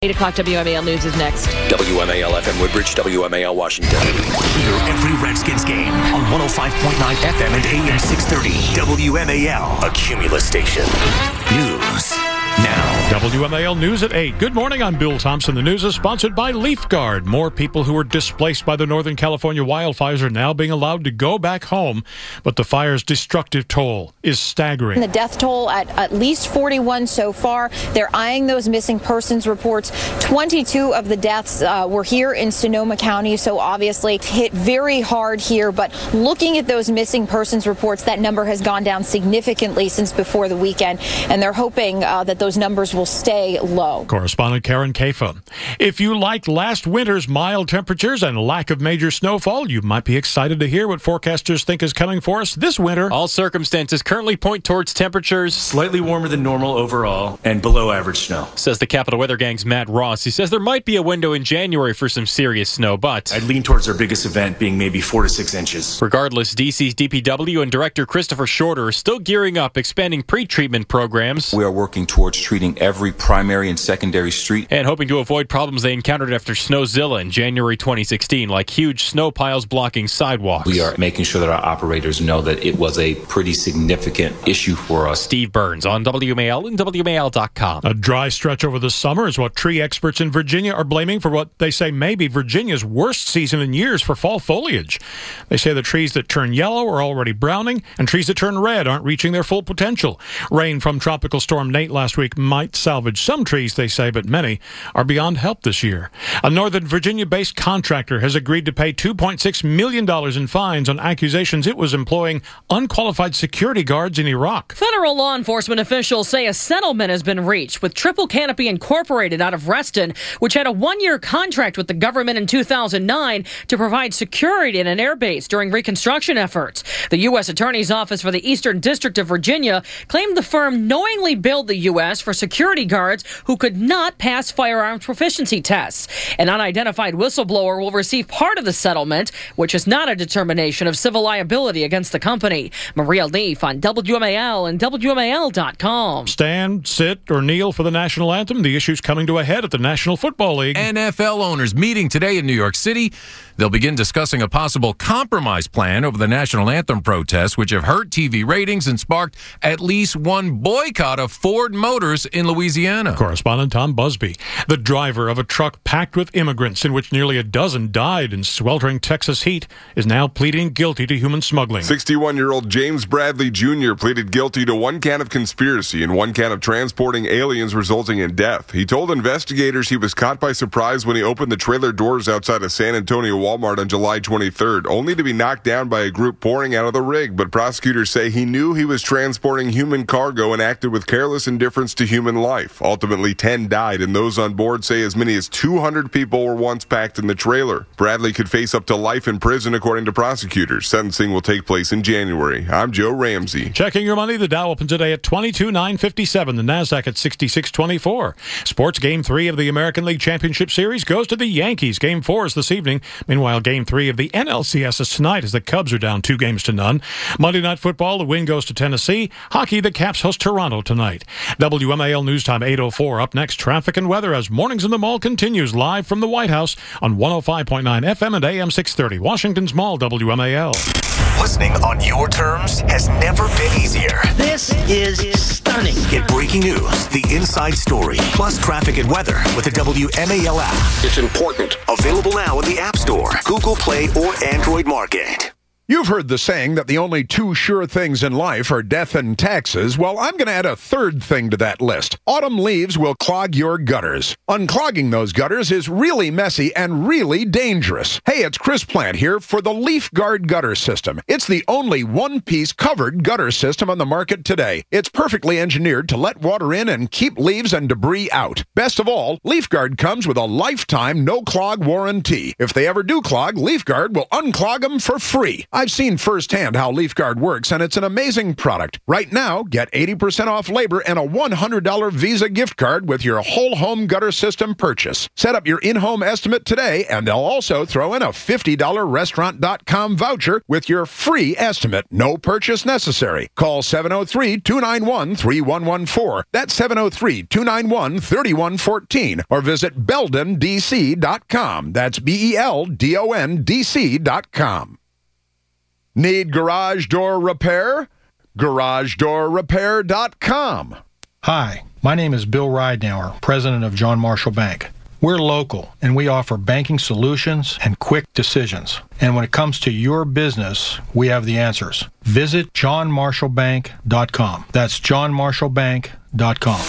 8 o'clock WMAL News is next. WMAL FM Woodbridge, WMAL Washington. Hear every Redskins game on 105.9 FM and AM 630. WMAL, a Cumulus station. News now. WMAL News at 8. Good morning, I'm Bill Thompson. The news is sponsored by Leaf Guard. More people who were displaced by the Northern California wildfires are now being allowed to go back home, but the fire's destructive toll is staggering. The death toll at least 41 so far. They're eyeing those missing persons reports. 22 of the deaths were here in Sonoma County, so obviously hit very hard here. But looking at those missing persons reports, that number has gone down significantly since before the weekend, and they're hoping that those numbers will stay low. Correspondent Karen Kafa. If you liked last winter's mild temperatures and lack of major snowfall, you might be excited to hear what forecasters think is coming for us this winter. All circumstances currently point towards temperatures slightly warmer than normal overall and below average snow, says the Capital Weather Gang's Matt Ross. He says there might be a window in January for some serious snow, but I'd lean towards our biggest event being maybe 4 to 6 inches. Regardless, DC's DPW and Director Christopher Shorter are still gearing up, expanding pre-treatment programs. We are working towards treating every primary and secondary street and hoping to avoid problems they encountered after Snowzilla in January 2016, like huge snow piles blocking sidewalks. We are making sure that our operators know that it was a pretty significant issue for us. Steve Burns on WMAL and WMAL.com. A dry stretch over the summer is what tree experts in Virginia are blaming for what they say may be Virginia's worst season in years for fall foliage. They say the trees that turn yellow are already browning, and trees that turn red aren't reaching their full potential. Rain from Tropical Storm Nate last week might salvage some trees, they say, but many are beyond help this year. A Northern Virginia-based contractor has agreed to pay $2.6 million in fines on accusations it was employing unqualified security guards in Iraq. Federal law enforcement officials say a settlement has been reached with Triple Canopy Incorporated out of Reston, which had a one-year contract with the government in 2009 to provide security at an airbase during reconstruction efforts. The U.S. Attorney's Office for the Eastern District of Virginia claimed the firm knowingly billed the U.S. for security guards who could not pass firearms proficiency tests. An unidentified whistleblower will receive part of the settlement, which is not a determination of civil liability against the company. Maria Leaf on WMAL and WMAL.com. Stand, sit, or kneel for the national anthem. The issue's coming to a head at the National Football League. NFL owners meeting today in New York City. They'll begin discussing a possible compromise plan over the national anthem protests, which have hurt TV ratings and sparked at least one boycott of Ford Motors in Louisiana. Correspondent Tom Busby. The driver of a truck packed with immigrants in which nearly a dozen died in sweltering Texas heat is now pleading guilty to human smuggling. 61-year-old James Bradley Jr. pleaded guilty to 1 count of conspiracy and 1 count of transporting aliens resulting in death. He told investigators he was caught by surprise when he opened the trailer doors outside a San Antonio Walmart on July 23rd, only to be knocked down by a group pouring out of the rig. But prosecutors say he knew he was transporting human cargo and acted with careless indifference to human life. Ultimately, 10 died, and those on board say as many as 200 people were once packed in the trailer. Bradley could face up to life in prison, according to prosecutors. Sentencing will take place in January. I'm Joe Ramsey. Checking your money, the Dow opened today at 22,957, the NASDAQ at 6624. Sports Game 3 of the American League Championship Series goes to the Yankees. Game 4 is this evening. Meanwhile, Game 3 of the NLCS is tonight as the Cubs are down 2-0. Monday Night Football, the win goes to Tennessee. Hockey, the Caps host Toronto tonight. WMAL News Time 8:04. Up next, traffic and weather as Mornings in the Mall continues live from the White House on 105.9 FM and AM 630. Washington's Mall, WMAL. Listening on your terms has never been easier. This is stunning. Get breaking news, the inside story, plus traffic and weather with the WMAL app. It's important. Available now in the App Store, Google Play, or Android Market. You've heard the saying that the only 2 sure things in life are death and taxes. Well, I'm going to add a third thing to that list. Autumn leaves will clog your gutters. Unclogging those gutters is really messy and really dangerous. Hey, it's Chris Plant here for the Leaf Guard gutter system. It's the only one-piece covered gutter system on the market today. It's perfectly engineered to let water in and keep leaves and debris out. Best of all, Leaf Guard comes with a lifetime no-clog warranty. If they ever do clog, Leaf Guard will unclog them for free. I've seen firsthand how LeafGuard works, and it's an amazing product. Right now, get 80% off labor and a $100 Visa gift card with your whole home gutter system purchase. Set up your in-home estimate today, and they'll also throw in a $50 Restaurant.com voucher with your free estimate. No purchase necessary. Call 703-291-3114. That's 703-291-3114. Or visit BeldonDC.com. That's BeldonDC.com. Need garage door repair? GarageDoorRepair.com. Hi, my name is Bill Ridenauer, president of John Marshall Bank. We're local, and we offer banking solutions and quick decisions. And when it comes to your business, we have the answers. Visit johnmarshallbank.com. That's johnmarshallbank.com.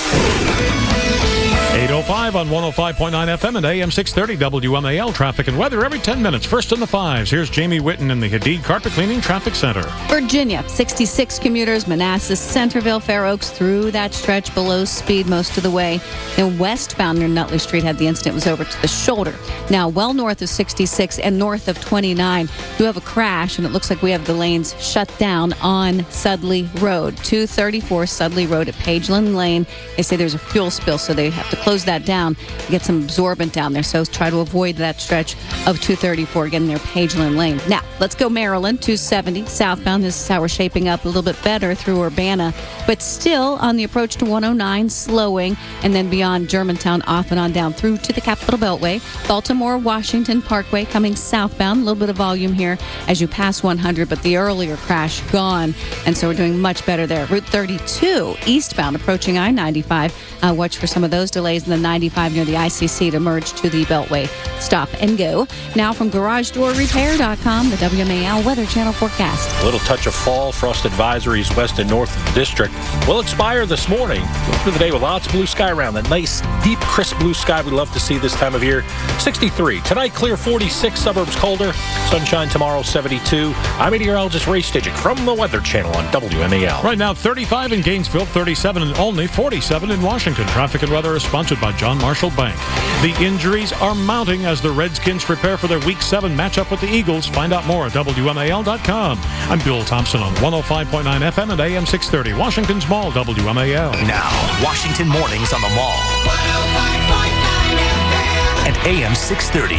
8:05 on 105.9 FM and AM 630 WMAL. Traffic and weather every 10 minutes. First in the fives. Here's Jamie Whitten in the Hadid Carpet Cleaning Traffic Center. Virginia, 66 commuters, Manassas, Centerville, Fair Oaks, through that stretch below speed most of the way. Then westbound near Nutley Street had the incident, was over to the shoulder. Now well north of 66 and north of 29. You have a crash, and it looks like we have the lanes shut down on Sudley Road. 234 Sudley Road at Pageland Lane. They say there's a fuel spill, so they have to close that down, get some absorbent down there. So try to avoid that stretch of 234 getting near Pageland Lane. Now, let's go Maryland, 270 southbound. This is how we're shaping up, a little bit better through Urbana, but still on the approach to 109, slowing, and then beyond Germantown, off and on down through to the Capitol Beltway. Baltimore, Washington Parkway coming southbound. A little bit of volume here as you pass 100, but the earlier crash gone, and so we're doing much better there. Route 32 eastbound approaching I-95. Watch for some of those delays in the 95 near the ICC to merge to the Beltway. Stop and go. Now from GarageDoorRepair.com, the WMAL Weather Channel forecast. A little touch of fall. Frost advisories west and north of the district will expire this morning. Through the day with lots of blue sky around. That nice, deep, crisp blue sky we love to see this time of year. 63. Tonight, clear 46. Suburbs colder. Sunshine tomorrow, 72. I'm meteorologist Ray Stidgick from the Weather Channel on WMAL. Right now, 35 in Gainesville, 37 in Olney, 47 in Washington. Traffic and weather is sponsored by John Marshall Bank. The injuries are mounting as the Redskins prepare for their Week 7 matchup with the Eagles. Find out more at WMAL.com. I'm Bill Thompson on 105.9 FM and AM 630. Washington's Mall, WMAL. Now, Washington Mornings on the Mall. 105.9 FM and AM 630.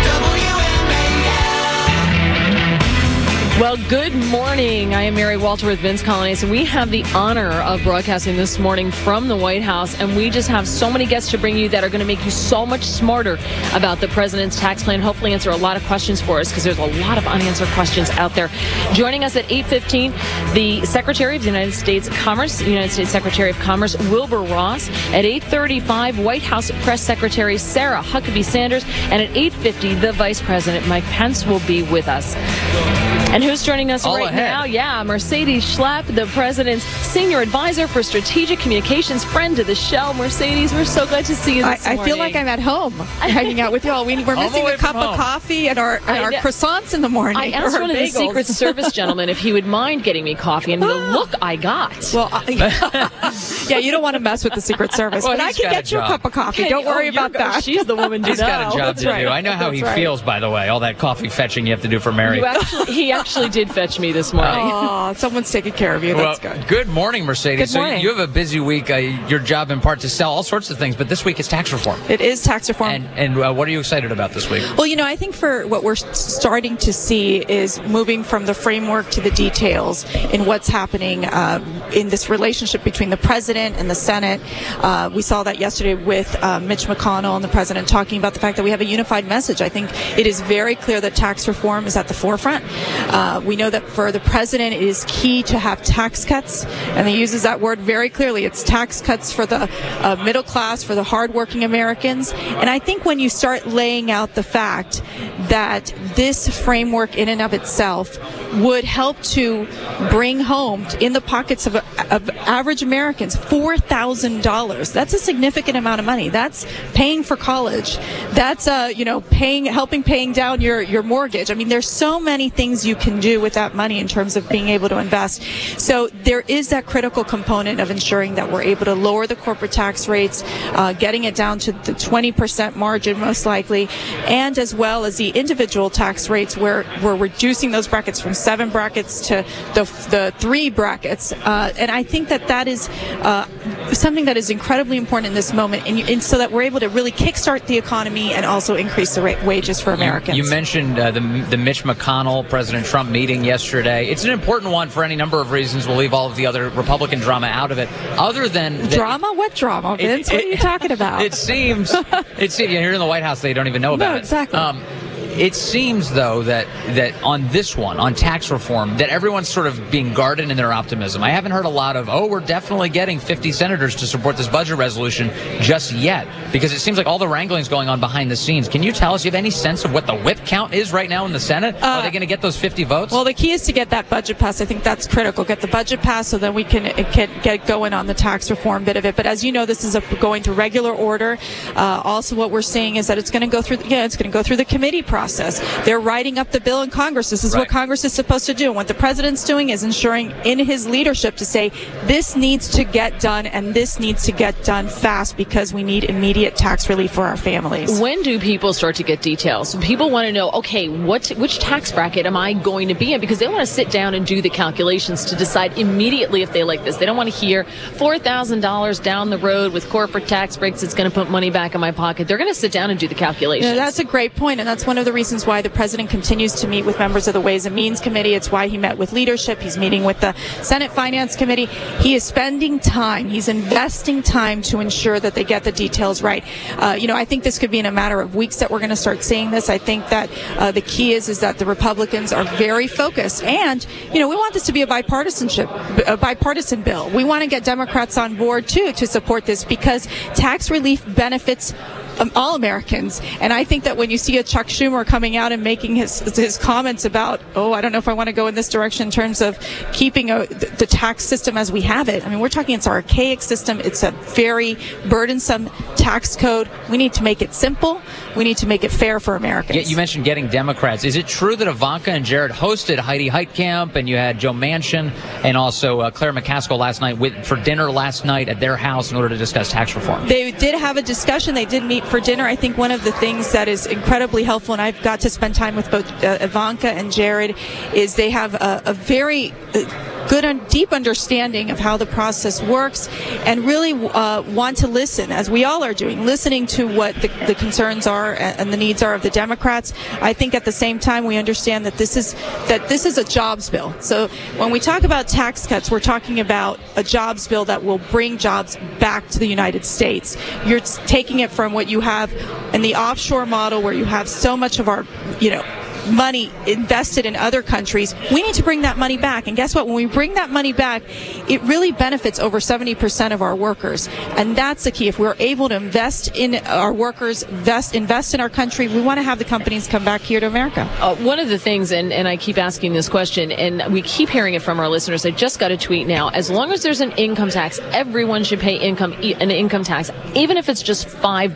Well, good morning. I am Mary Walter with Vince Colonnese, and we have the honor of broadcasting this morning from the White House, and we just have so many guests to bring you that are going to make you so much smarter about the president's tax plan, hopefully answer a lot of questions for us, because there's a lot of unanswered questions out there. Joining us at 8:15, the Secretary of the United States Secretary of Commerce, Wilbur Ross. At 8:35, White House Press Secretary Sarah Huckabee Sanders. And at 8:50, the Vice President, Mike Pence, will be with us. And who's joining us right now? Yeah, Mercedes Schlapp, the president's senior advisor for strategic communications, friend to the show. Mercedes, we're so glad to see you this morning. I feel like I'm at home hanging out with you all. We're missing a cup of coffee and our croissants in the morning. I asked one of the Secret Service gentlemen if he would mind getting me coffee, and the look I got. Well, yeah, you don't want to mess with the Secret Service, but I can get you a cup of coffee. Don't worry about that. She's the woman to know. He's got a job to do. I know how he feels, by the way, all that coffee fetching you have to do for Mary. He actually did fetch me this morning. Oh, someone's taking care of you. That's good. Good morning, Mercedes. Good morning. So you have a busy week. Your job in part to sell all sorts of things, but this week is tax reform. It is tax reform. And what are you excited about this week? Well, I think for what we're starting to see is moving from the framework to the details in what's happening in this relationship between the president and the Senate. We saw that yesterday with Mitch McConnell and the president talking about the fact that we have a unified message. I think it is very clear that tax reform is at the forefront. We know that for the president, it is key to have tax cuts, and he uses that word very clearly. It's tax cuts for the middle class, for the hardworking Americans. And I think when you start laying out the fact that this framework in and of itself would help to bring home in the pockets of average Americans $4,000. That's a significant amount of money. That's paying for college. That's helping paying down your mortgage. I mean, there's so many things you can can do with that money in terms of being able to invest. So there is that critical component of ensuring that we're able to lower the corporate tax rates, getting it down to the 20% margin most likely, and as well as the individual tax rates where we're reducing those brackets from 7 brackets to the 3 brackets. And I think that is something that is incredibly important in this moment, and so that we're able to really kickstart the economy and also increase the wages for Americans. You mentioned the Mitch McConnell, President Trump meeting yesterday. It's an important one for any number of reasons. We'll leave all of the other Republican drama out of it. Other than drama? What drama, Vince? What are you talking about? It seems here in the White House they don't even know about it. Exactly. It seems, though, that on this one, on tax reform, that everyone's sort of being guarded in their optimism. I haven't heard a lot of, we're definitely getting 50 senators to support this budget resolution just yet, because it seems like all the wrangling's going on behind the scenes. Can you tell us, do you have any sense of what the whip count is right now in the Senate? Are they going to get those 50 votes? Well, the key is to get that budget passed. I think that's critical. Get the budget passed so then we can get going on the tax reform bit of it. But as you know, this is going through regular order. Also, what we're seeing is that it's going to go through the committee process. They're writing up the bill in Congress. This is what Congress is supposed to do. And what the president's doing is ensuring in his leadership to say this needs to get done and this needs to get done fast because we need immediate tax relief for our families. When do people start to get details? People want to know, okay, which tax bracket am I going to be in? Because they want to sit down and do the calculations to decide immediately if they like this. They don't want to hear $4,000 down the road with corporate tax breaks. It's going to put money back in my pocket. They're going to sit down and do the calculations. That's a great point, and that's one of the reasons why the president continues to meet with members of the Ways and Means Committee. It's why he met with leadership. He's meeting with the Senate Finance Committee. He is spending time. He's investing time to ensure that they get the details right. I think this could be in a matter of weeks that we're going to start seeing this. I think that the key is that the Republicans are very focused, and we want this to be a bipartisan bill. We want to get Democrats on board too to support this because tax relief benefits all Americans. And I think that when you see a Chuck Schumer coming out and making his comments about, I don't know if I want to go in this direction in terms of keeping the tax system as we have it. I mean, we're talking it's an archaic system. It's a very burdensome tax code. We need to make it simple. We need to make it fair for Americans. You mentioned getting Democrats. Is it true that Ivanka and Jared hosted Heidi Heitkamp and you had Joe Manchin and also Claire McCaskill last night for dinner last night at their house in order to discuss tax reform? They did have a discussion. They did meet for dinner. I think one of the things that is incredibly helpful, and I've got to spend time with both Ivanka and Jared, is they have a very good and deep understanding of how the process works and really want to listen, as we all are doing, listening to what the concerns are and the needs are of the Democrats. I think at the same time we understand that this is a jobs bill. So when we talk about tax cuts, we're talking about a jobs bill that will bring jobs back to the United States. You're taking it from what you have in the offshore model where you have so much of our, money invested in other countries. We need to bring that money back. And guess what? When we bring that money back, it really benefits over 70% of our workers. And that's the key. If we're able to invest in our workers, invest in our country, we want to have the companies come back here to America. One of the things, and I keep asking this question, and we keep hearing it from our listeners, I just got a tweet now, as long as there's an income tax, everyone should pay an income tax, even if it's just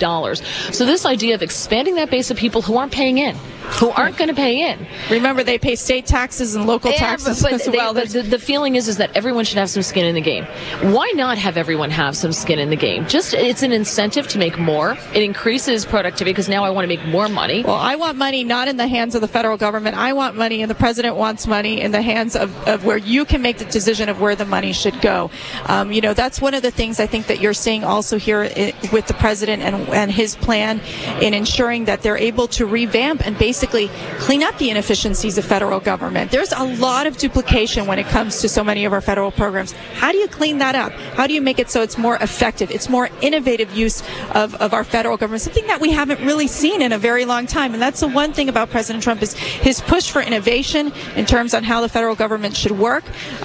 $5. So this idea of expanding that base of people who aren't paying in, who aren't going to pay in. Remember, they pay state taxes and local taxes as well. The feeling is that everyone should have some skin in the game. Why not have everyone have some skin in the game? It's an incentive to make more. It increases productivity because now I want to make more money. Well, I want money not in the hands of the federal government. I want money, and the president wants money in the hands of where you can make the decision of where the money should go. That's one of the things I think that you're seeing also here with the president and his plan in ensuring that they're able to revamp and basically clean up the inefficiencies of federal government. There's a lot of duplication when it comes to so many of our federal programs. How do you clean that up? How do you make it so it's more effective? It's more innovative use of our federal government, something that we haven't really seen in a very long time. And that's the one thing about President Trump is his push for innovation in terms on how the federal government should work.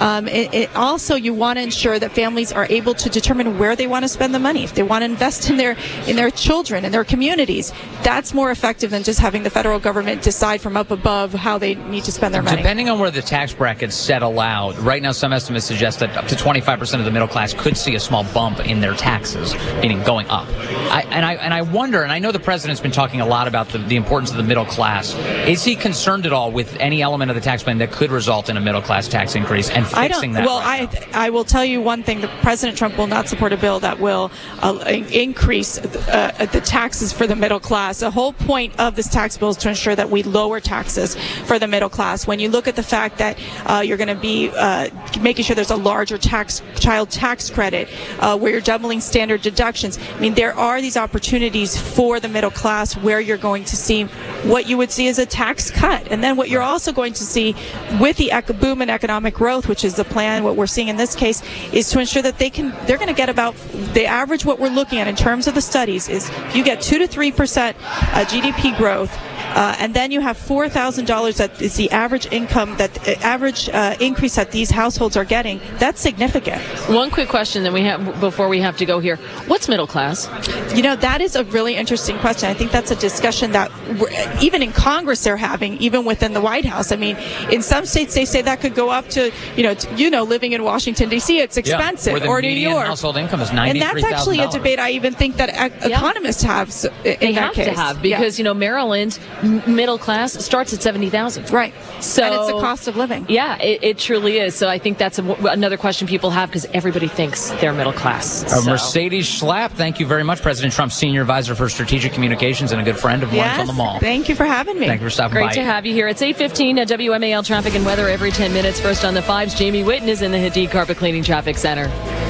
Also, you want to ensure that families are able to determine where they want to spend the money. If they want to invest in their children, in their communities, that's more effective than just having the federal government decide from firm up above how they need to spend their money. Depending on where the tax brackets settle out, right now some estimates suggest that up to 25% of the middle class could see a small bump in their taxes, meaning going up. I wonder, and I know the president's been talking a lot about the importance of the middle class. Is he concerned at all with any element of the tax plan that could result in a middle class tax increase and fixing that? Well, I will tell you one thing: President Trump will not support a bill that will increase the taxes for the middle class. The whole point of this tax bill is to ensure that we lower taxes for the middle class. When you look at the fact that you're going to be making sure there's a larger child tax credit, where you're doubling standard deductions. I mean, there are these opportunities for the middle class where you're going to see what you would see as a tax cut. And then what you're also going to see with the boom in economic growth, which is the plan, what we're seeing in this case, is to ensure that they're going to get about the average. What we're looking at in terms of the studies is you get 2 to 3% GDP growth. And then you have $4,000 that is the average income, average increase that these households are getting. That's significant. One quick question that we have before we have to go here. What's middle class? That is a really interesting question. I think that's a discussion that even in Congress they're having, even within the White House. I mean, in some states they say that could go up to, living in Washington, D.C., it's expensive, or New York. Household income is $93,000. And that's actually a debate I even think that economists have in that case. They have to have, because, Maryland middle class starts at $70,000. Right. So, and it's the cost of living. Yeah, it truly is. So I think that's another question people have, because everybody thinks they're middle class. Mercedes Schlapp, thank you very much. President Trump, Senior Advisor for Strategic Communications and a good friend of Mornings on the Mall. Thank you for having me. Thank you for stopping by. Great to have you here. It's 8:15 at WMAL Traffic and Weather every 10 minutes. First on the 5s, Jamie Whitten is in the Hadid Carpet Cleaning Traffic Center.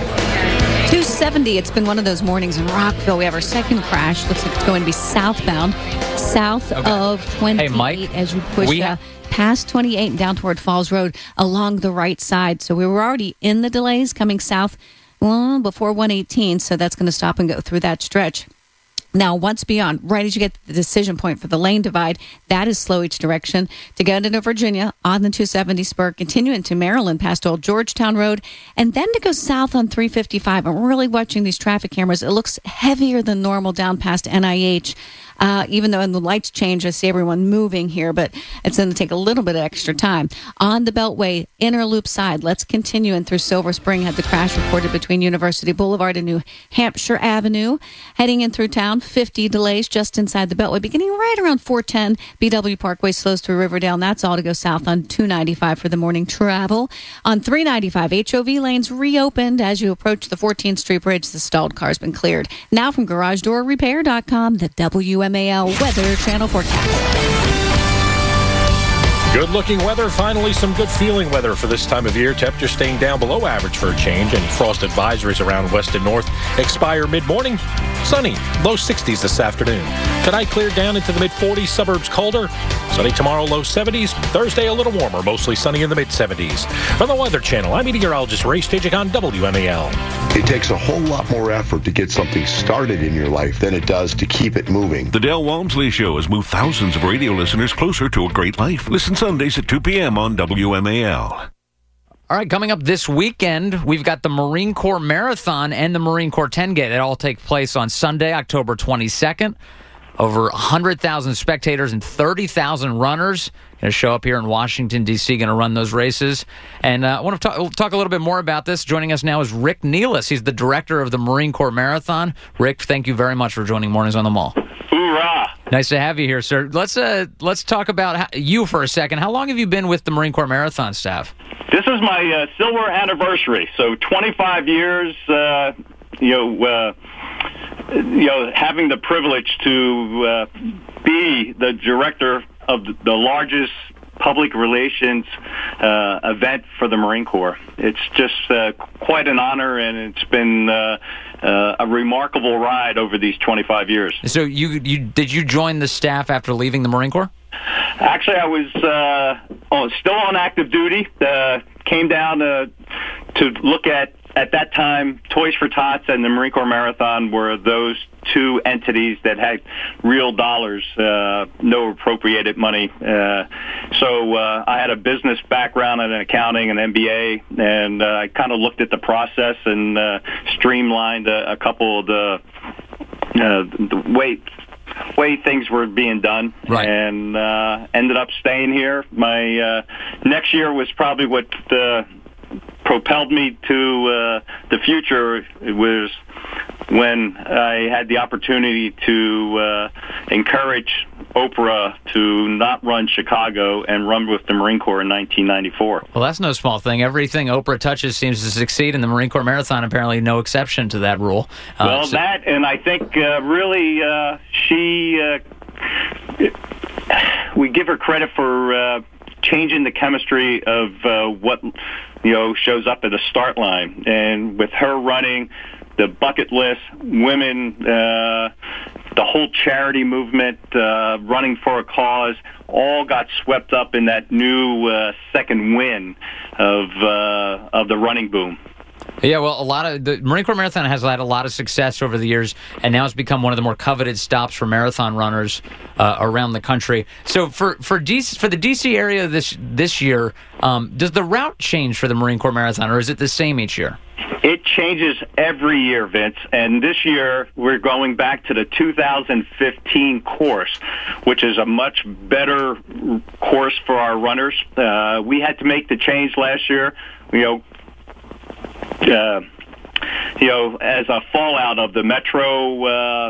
270. It's been one of those mornings in Rockville. We have our second crash. Looks like it's going to be southbound, south of 28 as you push past 28 and down toward Falls Road along the right side. So we were already in the delays coming south before 118. So that's going to stop and go through that stretch. Now, once beyond, right as you get to the decision point for the lane divide, that is slow each direction. To get into Virginia on the 270 spur, continue into Maryland past Old Georgetown Road, and then to go south on 355. I'm really watching these traffic cameras. It looks heavier than normal down past NIH. Even though when the lights change, I see everyone moving here, but it's going to take a little bit of extra time. On the Beltway, inner loop side, let's continue in through Silver Spring. Had the crash reported between University Boulevard and New Hampshire Avenue. Heading in through town, 50 delays just inside the Beltway, beginning right around 410. BW Parkway slows through Riverdale, and that's all to go south on 295 for the morning travel. On 395, HOV lanes reopened as you approach the 14th Street Bridge. The stalled car's been cleared. Now from GarageDoorRepair.com, the WMAL Weather Channel forecast. Good-looking weather. Finally, some good feeling weather for this time of year. Temperatures staying down below average for a change, and frost advisories around west and north expire mid-morning. Sunny, low 60s this afternoon. Tonight cleared down into the mid-40s, suburbs colder. Sunny tomorrow, low 70s. Thursday, a little warmer, mostly sunny in the mid-70s. From the Weather Channel, I'm meteorologist Ray Stejik on WMAL. It takes a whole lot more effort to get something started in your life than it does to keep it moving. The Del Walmsley Show has moved thousands of radio listeners closer to a great life. Listen Sundays at 2 p.m. on WMAL. All right, coming up this weekend, we've got the Marine Corps Marathon and the Marine Corps 10K. That all take place on Sunday, October 22nd. Over 100,000 spectators and 30,000 runners going to show up here in Washington, D.C., going to run those races. And I want to talk a little bit more about this. Joining us now is Rick Nealis. He's the director of the Marine Corps Marathon. Rick, thank you very much for joining Mornings on the Mall. Hoorah! Nice to have you here, sir. Let's talk about you for a second. How long have you been with the Marine Corps Marathon staff? This is my silver anniversary, so 25 years. Having the privilege to be the director of the largest public relations event for the Marine Corps. It's just quite an honor, and it's been a remarkable ride over these 25 years. So did you join the staff after leaving the Marine Corps? Actually, I was still on active duty. Came down to look at that time, Toys for Tots and the Marine Corps Marathon were those two entities that had real dollars, no appropriated money. So I had a business background in accounting and MBA, and I kind of looked at the process and streamlined a couple of the way things were being done, and ended up staying here. My next year was probably what propelled me to the future. It was when I had the opportunity to encourage Oprah to not run Chicago and run with the Marine Corps in 1994. Well, that's no small thing. Everything Oprah touches seems to succeed, and the Marine Corps Marathon apparently no exception to that rule. That, and I think really she, we give her credit for changing the chemistry of what shows up at the start line, and with her running the bucket list, women, the whole charity movement, running for a cause, all got swept up in that new second wind of the running boom. Yeah, well, the Marine Corps Marathon has had a lot of success over the years, and now it's become one of the more coveted stops for marathon runners around the country. So for the D.C. area this year, does the route change for the Marine Corps Marathon, or is it the same each year? It changes every year, Vince, and this year we're going back to the 2015 course, which is a much better course for our runners. We had to make the change last year, as a fallout of the Metro,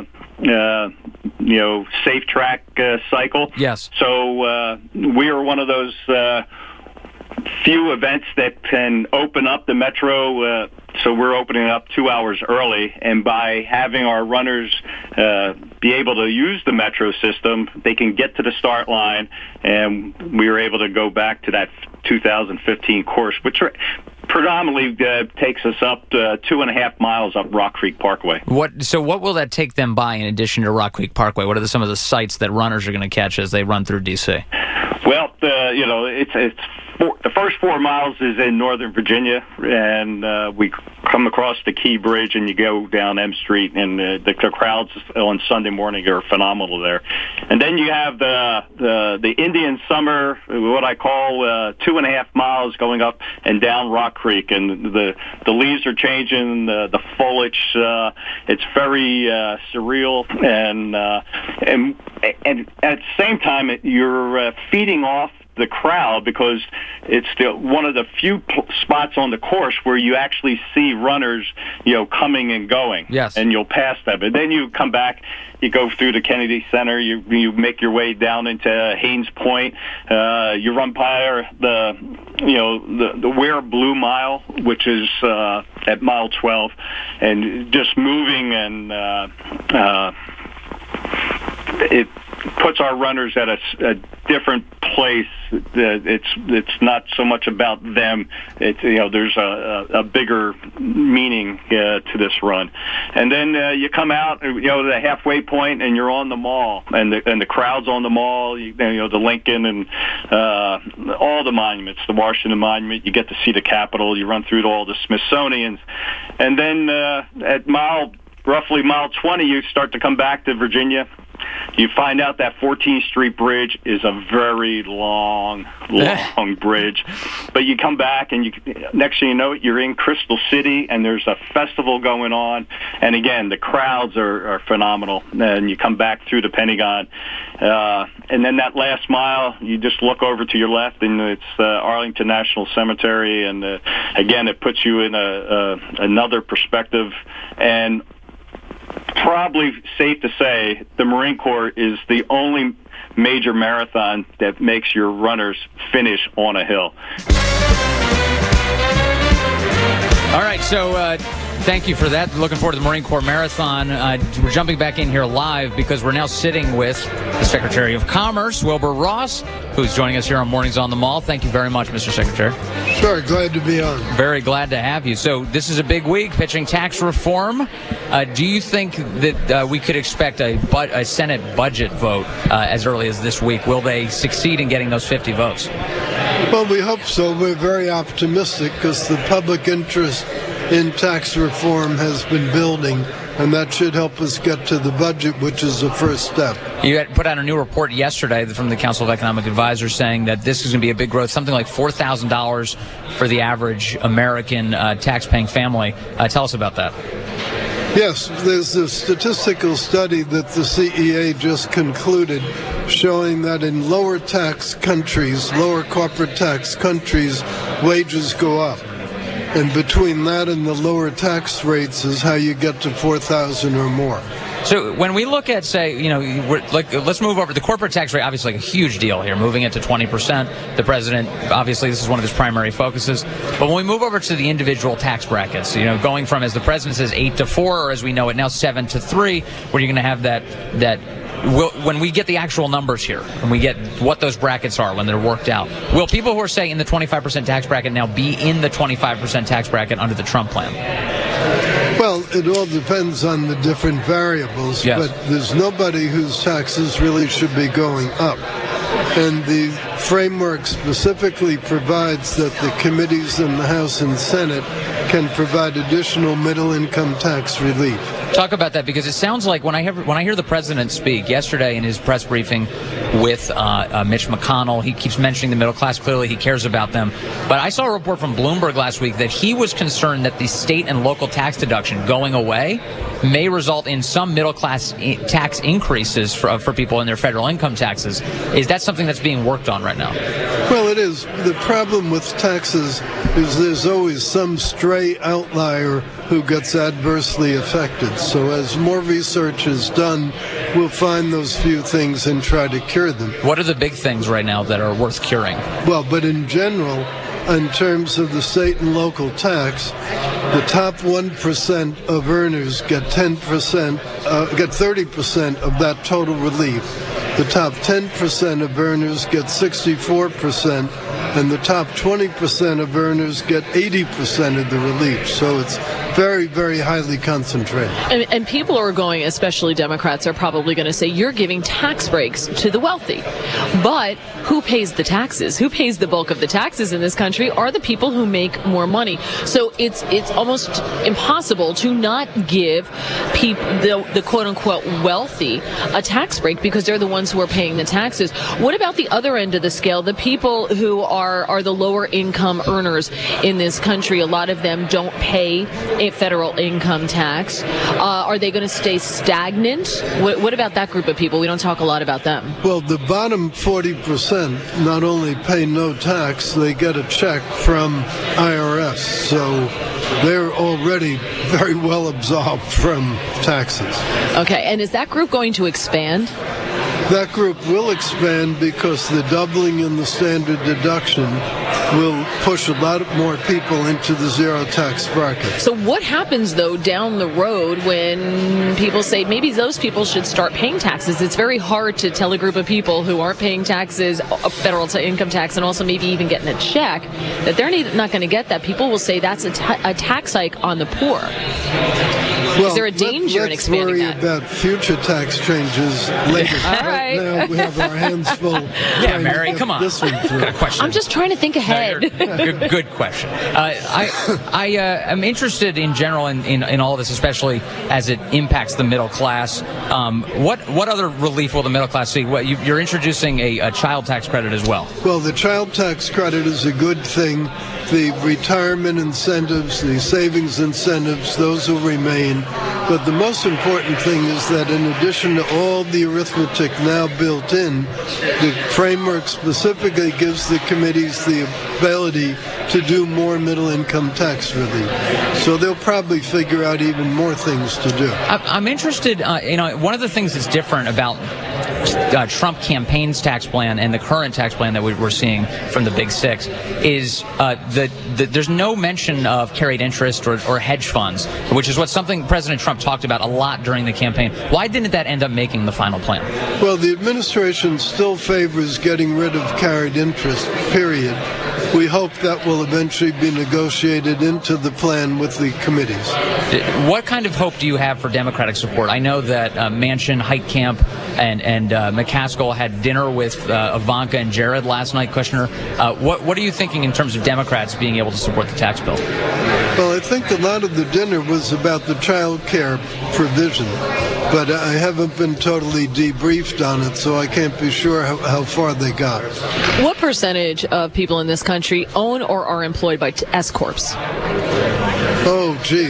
safe track cycle. Yes. So we are one of those few events that can open up the Metro. So we're opening up 2 hours early, and by having our runners be able to use the Metro system, they can get to the start line, and we were able to go back to that 2015 course, which predominantly takes us up 2.5 miles up Rock Creek Parkway. So what will that take them by in addition to Rock Creek Parkway? What are some of the sites that runners are going to catch as they run through D.C.? Well, it's the first 4 miles is in Northern Virginia, and we come across the Key Bridge, and you go down M Street, and the crowds on Sunday morning are phenomenal there. And then you have the Indian Summer, what I call 2.5 miles going up and down Rock Creek, and the leaves are changing, the foliage, it's very surreal, and at the same time you're feeding off the crowd, because it's one of the few spots on the course where you actually see runners, coming and going. Yes. And you'll pass them. And then you come back, you go through the Kennedy Center, you make your way down into Haynes Point, you run by the Ware Blue Mile, which is at mile 12, and just moving, and it puts our runners at a different place. It's not so much about them. There's a bigger meaning to this run. And then you come out, the halfway point, and you're on the mall, and the crowd's on the mall. The Lincoln and all the monuments, the Washington Monument. You get to see the Capitol. You run through all the Smithsonian's, and then at roughly mile 20, you start to come back to Virginia. You find out that 14th Street Bridge is a very long bridge. But you come back, and next thing you know, you're in Crystal City, and there's a festival going on. And again, the crowds are phenomenal. And you come back through the Pentagon. And then that last mile, you just look over to your left, and it's Arlington National Cemetery. And again, it puts you in another perspective. And probably safe to say the Marine Corps is the only major marathon that makes your runners finish on a hill. All right, so thank you for that. Looking forward to the Marine Corps Marathon. We're jumping back in here live because we're now sitting with the Secretary of Commerce, Wilbur Ross, who's joining us here on Mornings on the Mall. Thank you very much, Mr. Secretary. Sure, glad to be on. Very glad to have you. So this is a big week, pitching tax reform. Do you think that we could expect a Senate budget vote as early as this week? Will they succeed in getting those 50 votes? Well, we hope so. We're very optimistic because the public interest in tax reform has been building, and that should help us get to the budget, which is the first step. You had put out a new report yesterday from the Council of Economic Advisors saying that this is going to be a big growth, something like $4,000 for the average American tax-paying family. Tell us about that. Yes, there's a statistical study that the CEA just concluded showing that in lower tax countries, lower corporate tax countries, wages go up. And between that and the lower tax rates is how you get to 4,000 or more. So when we look at, say, let's move over the corporate tax rate. Obviously, like a huge deal here, moving it to 20%. The president, obviously, this is one of his primary focuses. But when we move over to the individual tax brackets, going from, as the president says, 8 to 4, or as we know it now, 7 to 3, where you're going to have that. When we get the actual numbers here, and we get what those brackets are when they're worked out, will people who are, say, in the 25% tax bracket now be in the 25% tax bracket under the Trump plan? Well, it all depends on the different variables, yes. But there's nobody whose taxes really should be going up. And the framework specifically provides that the committees in the House and Senate can provide additional middle-income tax relief. Talk about that, because it sounds like when I hear the president speak yesterday in his press briefing with Mitch McConnell, he keeps mentioning the middle class. Clearly, he cares about them. But I saw a report from Bloomberg last week that he was concerned that the state and local tax deduction going away may result in some middle class tax increases for people in their federal income taxes. Is that something that's being worked on right now? Well, it is. The problem with taxes is there's always some stray outlier who gets adversely affected. So as more research is done, we'll find those few things and try to cure them. What are the big things right now that are worth curing? Well, but in general, in terms of the state and local tax, the top 1% of earners get 30% of that total relief. The top 10% of earners get 64%, and the top 20% of earners get 80% of the relief. So it's very, very highly concentrated. And people are going, especially Democrats, are probably going to say, you're giving tax breaks to the wealthy. But who pays the taxes? Who pays the bulk of the taxes in this country are the people who make more money. So it's almost impossible to not give people, the quote-unquote wealthy, a tax break, because they're the ones who are paying the taxes. What about the other end of the scale, the people who are the lower income earners in this country? A lot of them don't pay a federal income tax. Are they going to stay stagnant? What about that group of people? We don't talk a lot about them. Well, the bottom 40% not only pay no tax, they get a check from IRS. So they're already very well absolved from taxes. Okay, and is that group going to expand? That group will expand because the doubling in the standard deduction will push a lot more people into the zero tax bracket. So what happens, though, down the road when people say maybe those people should start paying taxes? It's very hard to tell a group of people who aren't paying taxes, federal income tax, and also maybe even getting a check, that they're not going to get that. People will say that's a tax hike on the poor. Well, is there a danger in expanding that? Let's worry about future tax changes later. All right. Right now we have our hands full. Yeah, Mary, come on. This one through. Got a question. I'm just trying to think ahead. No, good question. I am interested in general in all of this, especially as it impacts the middle class. What other relief will the middle class see? You're introducing a child tax credit as well. Well, the child tax credit is a good thing. The retirement incentives, the savings incentives, those will remain. But the most important thing is that in addition to all the arithmetic now built in, the framework specifically gives the committees the ability to do more middle-income tax relief. So they'll probably figure out even more things to do. I'm interested, one of the things that's different about Trump campaign's tax plan and the current tax plan that we're seeing from the Big Six is that there's no mention of carried interest or hedge funds, which is something President Trump talked about a lot during the campaign. Why didn't that end up making the final plan? Well, the administration still favors getting rid of carried interest, period. We hope that will eventually be negotiated into the plan with the committees. What kind of hope do you have for Democratic support? I know that Manchin, Heitkamp, and McCaskill had dinner with Ivanka and Jared last night. Kushner, what are you thinking in terms of Democrats being able to support the tax bill? Well, I think a lot of the dinner was about the child care provision, but I haven't been totally debriefed on it, so I can't be sure how far they got. What percentage of people in this country own or are employed by S-corps? Oh, gee,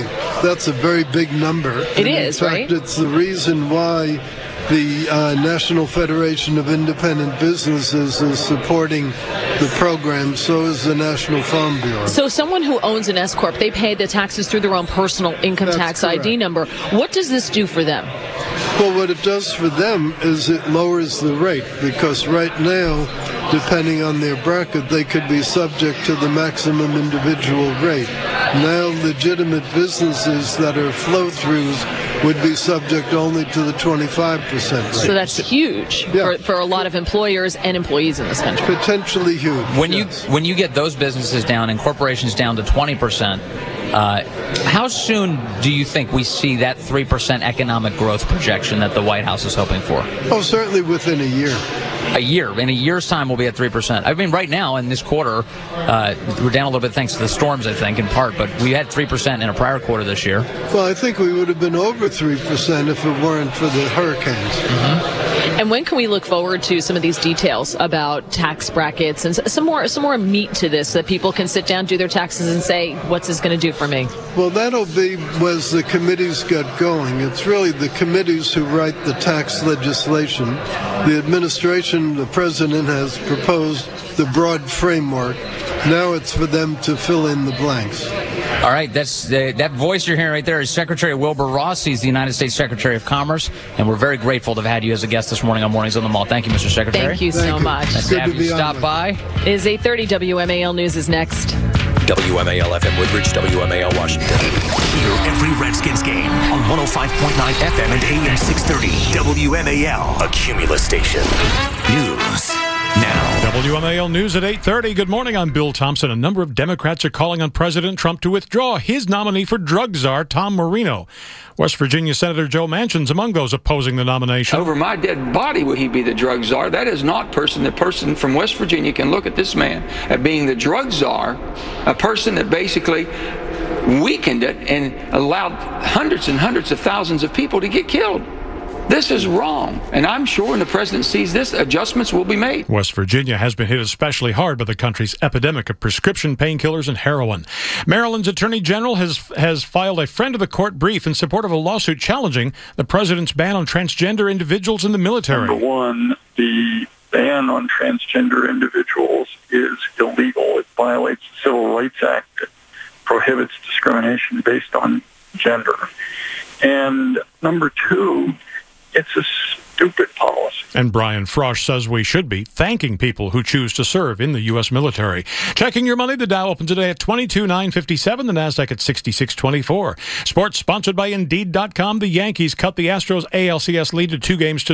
That's a very big number. It is, right? In fact, it's the reason why the National Federation of Independent Businesses is supporting the program. So is the National Farm Bureau. So someone who owns an S-Corp, they pay the taxes through their own personal income tax ID number. What does this do for them? Well, what it does for them is it lowers the rate, because right now, depending on their bracket, they could be subject to the maximum individual rate. Now, legitimate businesses that are flow-throughs would be subject only to the 25% rate. So that's huge for a lot of employers and employees in this country. Potentially huge. When you get those businesses down and corporations down to 20%, how soon do you think we see that 3% economic growth projection that the White House is hoping for? Oh, certainly within a year. A year. In a year's time, we'll be at 3%. I mean, right now, in this quarter, we're down a little bit thanks to the storms, I think, in part, but we had 3% in a prior quarter this year. Well, I think we would have been over 3% if it weren't for the hurricanes. Mm-hmm. And when can we look forward to some of these details about tax brackets and some more meat to this, so that people can sit down, do their taxes, and say, what's this going to do for me? Well, that'll be as the committees get going. It's really the committees who write the tax legislation. The administration, the president, has proposed the broad framework. Now it's for them to fill in the blanks. All right, that's that voice you're hearing right there is Secretary Wilbur Ross. He's the United States Secretary of Commerce, and we're very grateful to have had you as a guest this morning on Mornings on the Mall. Thank you, Mr. Secretary. Thank you so much. Nice to have you stop by. It is 8:30. WMAL News is next. WMAL FM Woodbridge, WMAL Washington. Hear every Redskins game on 105.9 FM and AM 630. WMAL, a Cumulus station. News now. WMAL News at 8:30. Good morning. I'm Bill Thompson. A number of Democrats are calling on President Trump to withdraw his nominee for drug czar, Tom Marino. West Virginia Senator Joe Manchin's among those opposing the nomination. Over my dead body will he be the drug czar. That is not the person from West Virginia can look at this man as being the drug czar, a person that basically weakened it and allowed hundreds and hundreds of thousands of people to get killed. This is wrong, and I'm sure when the president sees this, adjustments will be made. West Virginia has been hit especially hard by the country's epidemic of prescription painkillers and heroin. Maryland's Attorney General has filed a friend of the court brief in support of a lawsuit challenging the president's ban on transgender individuals in the military. Number one, the ban on transgender individuals is illegal. It violates the Civil Rights Act. It prohibits discrimination based on gender. And number two, it's a stupid policy. And Brian Frosch says we should be thanking people who choose to serve in the U.S. military. Checking your money, the Dow opened today at 22,957, the Nasdaq at 6624. Sports sponsored by Indeed.com. The Yankees cut the Astros ALCS lead to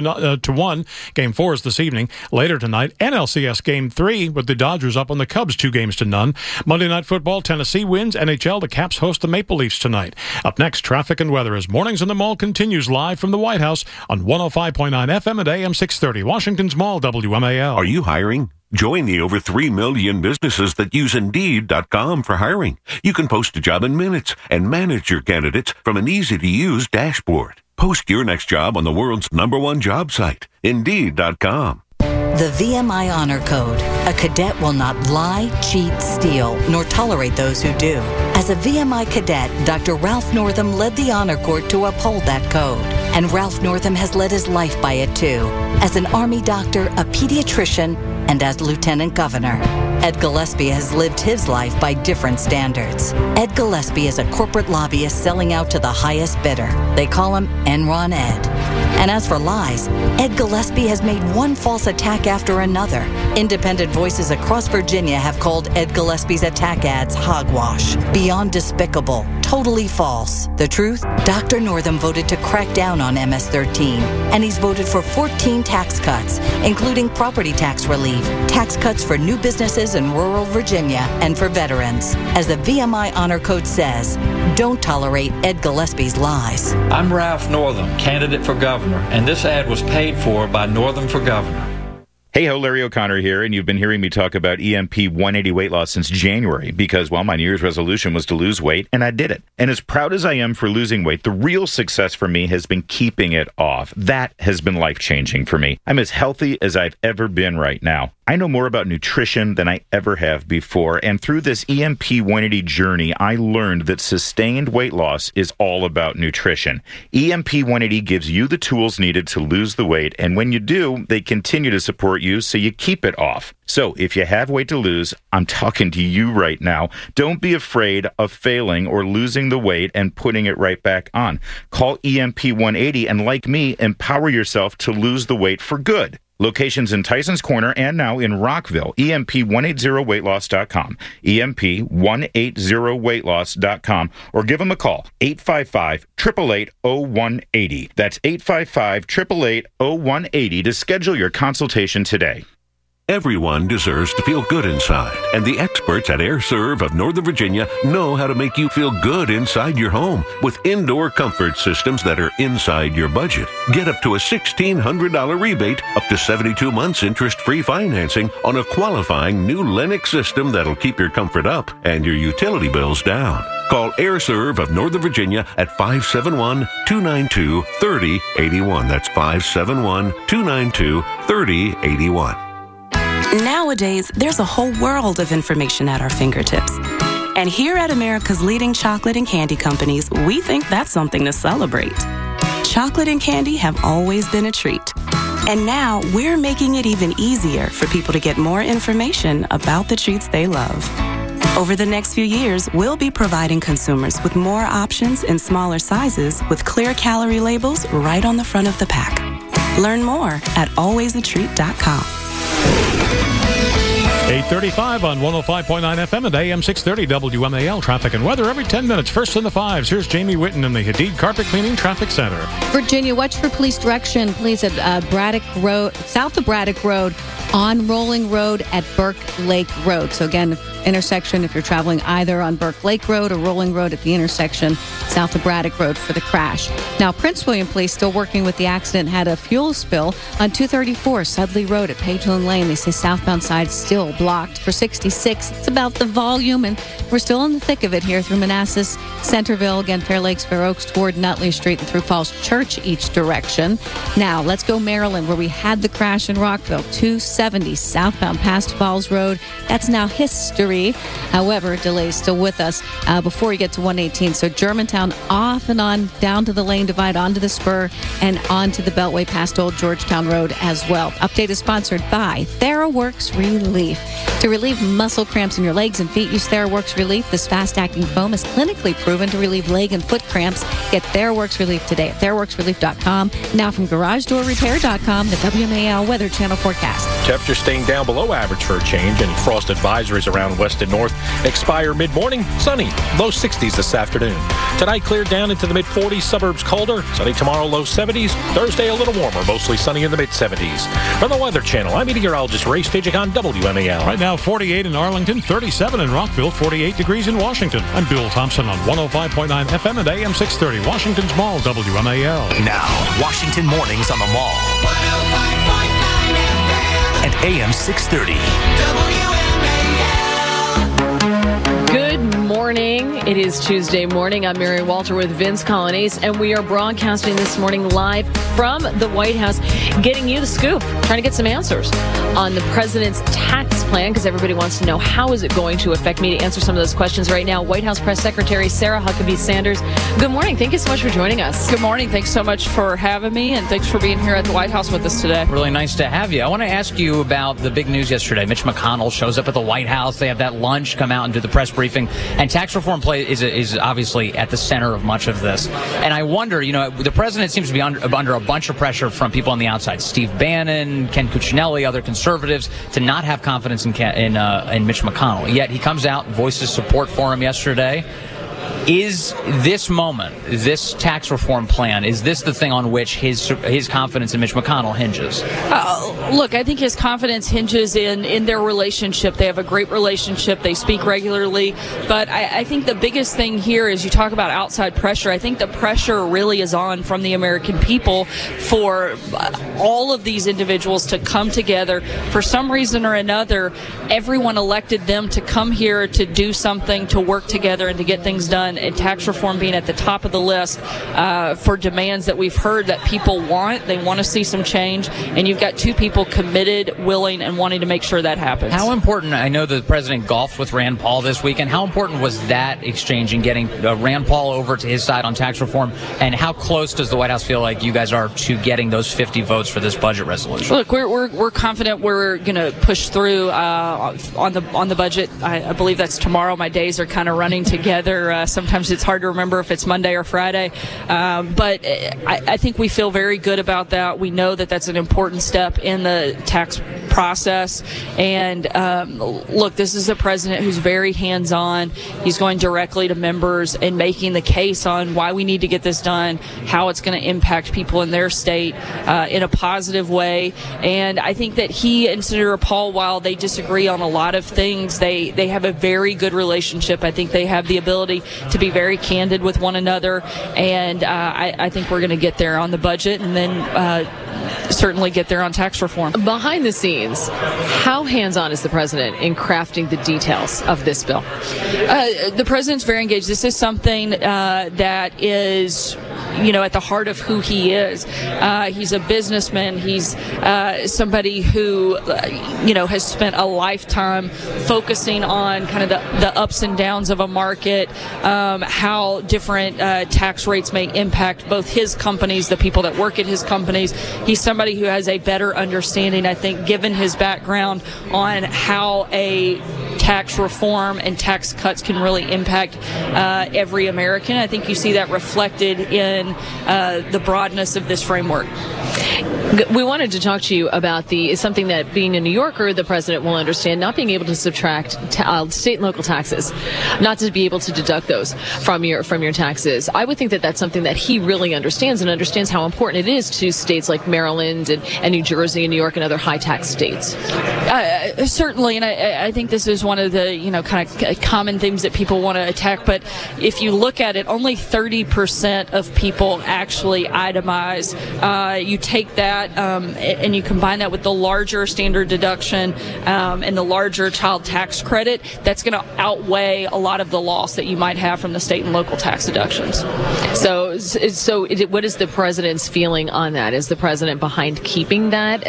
2-1. Game 4 is this evening. Later tonight, NLCS Game 3 with the Dodgers up on the Cubs 2-0. Monday Night Football, Tennessee wins. NHL, the Caps host the Maple Leafs tonight. Up next, traffic and weather as Mornings on the Mall continues live from the White House on 105.9 FM and AM 630. Washington's Mall, WMAL. Are you hiring? Join the over 3 million businesses that use Indeed.com for hiring. You can post a job in minutes and manage your candidates from an easy-to-use dashboard. Post your next job on the world's #1 job site, Indeed.com. The VMI Honor Code. A cadet will not lie, cheat, steal, nor tolerate those who do. As a VMI cadet, Dr. Ralph Northam led the Honor Court to uphold that code. And Ralph Northam has led his life by it too. As an Army doctor, a pediatrician, and as Lieutenant Governor. Ed Gillespie has lived his life by different standards. Ed Gillespie is a corporate lobbyist selling out to the highest bidder. They call him Enron Ed. And as for lies, Ed Gillespie has made one false attack after another. Independent voices across Virginia have called Ed Gillespie's attack ads hogwash, beyond despicable, totally false. The truth? Dr. Northam voted to crack down on MS-13, and he's voted for 14 tax cuts, including property tax relief, tax cuts for new businesses in rural Virginia, and for veterans. As the VMI Honor Code says, don't tolerate Ed Gillespie's lies. I'm Ralph Northam, candidate for governor, and this ad was paid for by Northam for Governor. Hey ho, Larry O'Connor here, and you've been hearing me talk about EMP 180 weight loss since January because, well, my New Year's resolution was to lose weight, and I did it. And as proud as I am for losing weight, the real success for me has been keeping it off. That has been life-changing for me. I'm as healthy as I've ever been right now. I know more about nutrition than I ever have before, and through this EMP 180 journey, I learned that sustained weight loss is all about nutrition. EMP 180 gives you the tools needed to lose the weight, and when you do, they continue to support you so you keep it off. So if you have weight to lose, I'm talking to you right now. Don't be afraid of failing or losing the weight and putting it right back on. Call EMP 180 and, like me, empower yourself to lose the weight for good. Locations in Tyson's Corner and now in Rockville. EMP180weightloss.com. EMP180weightloss.com. Or give them a call. 855-888-0180. That's 855-888-0180 to schedule your consultation today. Everyone deserves to feel good inside, and the experts at AirServe of Northern Virginia know how to make you feel good inside your home with indoor comfort systems that are inside your budget. Get up to a $1,600 rebate, up to 72 months interest-free financing on a qualifying new Lennox system that'll keep your comfort up and your utility bills down. Call AirServe of Northern Virginia at 571-292-3081. That's 571-292-3081. Nowadays, there's a whole world of information at our fingertips. And here at America's leading chocolate and candy companies, we think that's something to celebrate. Chocolate and candy have always been a treat. And now we're making it even easier for people to get more information about the treats they love. Over the next few years, we'll be providing consumers with more options in smaller sizes with clear calorie labels right on the front of the pack. Learn more at alwaysatreat.com. 8:35 on 105.9 FM and AM 630 WMAL. Traffic and weather every 10 minutes. First in the fives. Here's Jamie Whitten in the Hadid Carpet Cleaning Traffic Center. Virginia, watch for police direction. Police at Braddock Road, south of Braddock Road, on Rolling Road at Burke Lake Road. So again, intersection if you're traveling either on Burke Lake Road or Rolling Road at the intersection south of Braddock Road for the crash. Now, Prince William Police still working with the accident, had a fuel spill on 234 Sudley Road at Pageland Lane. They say southbound side still blocked for 66. It's about the volume, and we're still in the thick of it here through Manassas, Centerville, again, Fair Lakes, Fair Oaks, toward Nutley Street and through Falls Church each direction. Now, let's go Maryland, where we had the crash in Rockville, 270 southbound past Falls Road. That's now history. However, delays still with us before you get to 118. So Germantown off and on down to the lane divide, onto the spur, and onto the Beltway past Old Georgetown Road as well. Update is sponsored by TheraWorks Relief. To relieve muscle cramps in your legs and feet, use TheraWorks Relief. This fast-acting foam is clinically proven to relieve leg and foot cramps. Get TheraWorks Relief today at TheraWorksRelief.com. Now from GarageDoorRepair.com, the WMAL Weather Channel forecast. Temperatures staying down below average for a change, and frost advisories around west and north expire mid-morning. Sunny, low 60s this afternoon. Tonight cleared down into the mid-40s, suburbs colder. Sunny tomorrow, low 70s. Thursday a little warmer, mostly sunny in the mid-70s. From the Weather Channel, I'm meteorologist Ray Stejik on WMAL. Right now, 48 in Arlington, 37 in Rockville, 48 degrees in Washington. I'm Bill Thompson on 105.9 FM and AM 630, Washington's Mall, WMAL. Now, Washington Mornings on the Mall. 105.9 FM and AM 630. Good morning. It is Tuesday morning. I'm Mary Walter with Vince Colonnese, and we are broadcasting this morning live from the White House, getting you the scoop, trying to get some answers on the president's tax plan, because everybody wants to know how is it going to affect me. To answer some of those questions right now, White House Press Secretary Sarah Huckabee Sanders. Good morning. Thank you so much for joining us. Good morning. Thanks so much for having me, and thanks for being here at the White House with us today. Really nice to have you. I want to ask you about the big news yesterday. Mitch McConnell shows up at the White House. They have that lunch, come out and do the press briefing. And tax reform is obviously at the center of much of this. And I wonder, the president seems to be under a bunch of pressure from people on the outside. Steve Bannon, Ken Cuccinelli, other conservatives, to not have confidence in Mitch McConnell. Yet he comes out and voices support for him yesterday. Is this moment, this tax reform plan, is this the thing on which his confidence in Mitch McConnell hinges? Look, I think his confidence hinges in their relationship. They have a great relationship. They speak regularly. But I think the biggest thing here is you talk about outside pressure. I think the pressure really is on from the American people for all of these individuals to come together. For some reason or another, everyone elected them to come here to do something, to work together, and to get things done. done, and tax reform being at the top of the list for demands that we've heard that people want. They want to see some change, and you've got two people committed, willing, and wanting to make sure that happens. How important, I know the president golfed with Rand Paul this weekend, how important was that exchange in getting Rand Paul over to his side on tax reform, and how close does the White House feel like you guys are to getting those 50 votes for this budget resolution? Look, we're confident we're going to push through on the budget. I believe that's tomorrow. My days are kind of running together. Sometimes it's hard to remember if it's Monday or Friday. But I think we feel very good about that. We know that that's an important step in the tax process. And look, this is a president who's very hands-on. He's going directly to members and making the case on why we need to get this done, how it's going to impact people in their state in a positive way. And I think that he and Senator Paul, while they disagree on a lot of things, they have a very good relationship. I think they have the ability to be very candid with one another. And I think we're going to get there on the budget and then certainly get there on tax reform. Behind the scenes, how hands-on is the president in crafting the details of this bill? The president's very engaged. This is something that is, at the heart of who he is. He's a businessman. He's somebody who, has spent a lifetime focusing on kind of the ups and downs of a market, how different tax rates may impact both his companies, the people that work at his companies. He's somebody who has a better understanding, I think, given his background, on how a tax reform and tax cuts can really impact every American. I think you see that reflected in the broadness of this framework. We wanted to talk to you about something that, being a New Yorker, the president will understand, not being able to subtract state and local taxes, not to be able to deduct those from your taxes. I would think that that's something that he really understands, and understands how important it is to states like Maryland and New Jersey and New York and other high tax states. Certainly, and I think this is one of the kind of common themes that people want to attack. But if you look at it, only 30% of people actually itemize. You take that and you combine that with the larger standard deduction and the larger child tax credit, that's going to outweigh a lot of the loss that you might have from the state and local tax deductions. So what is the president's feeling on that? Is the president behind keeping that?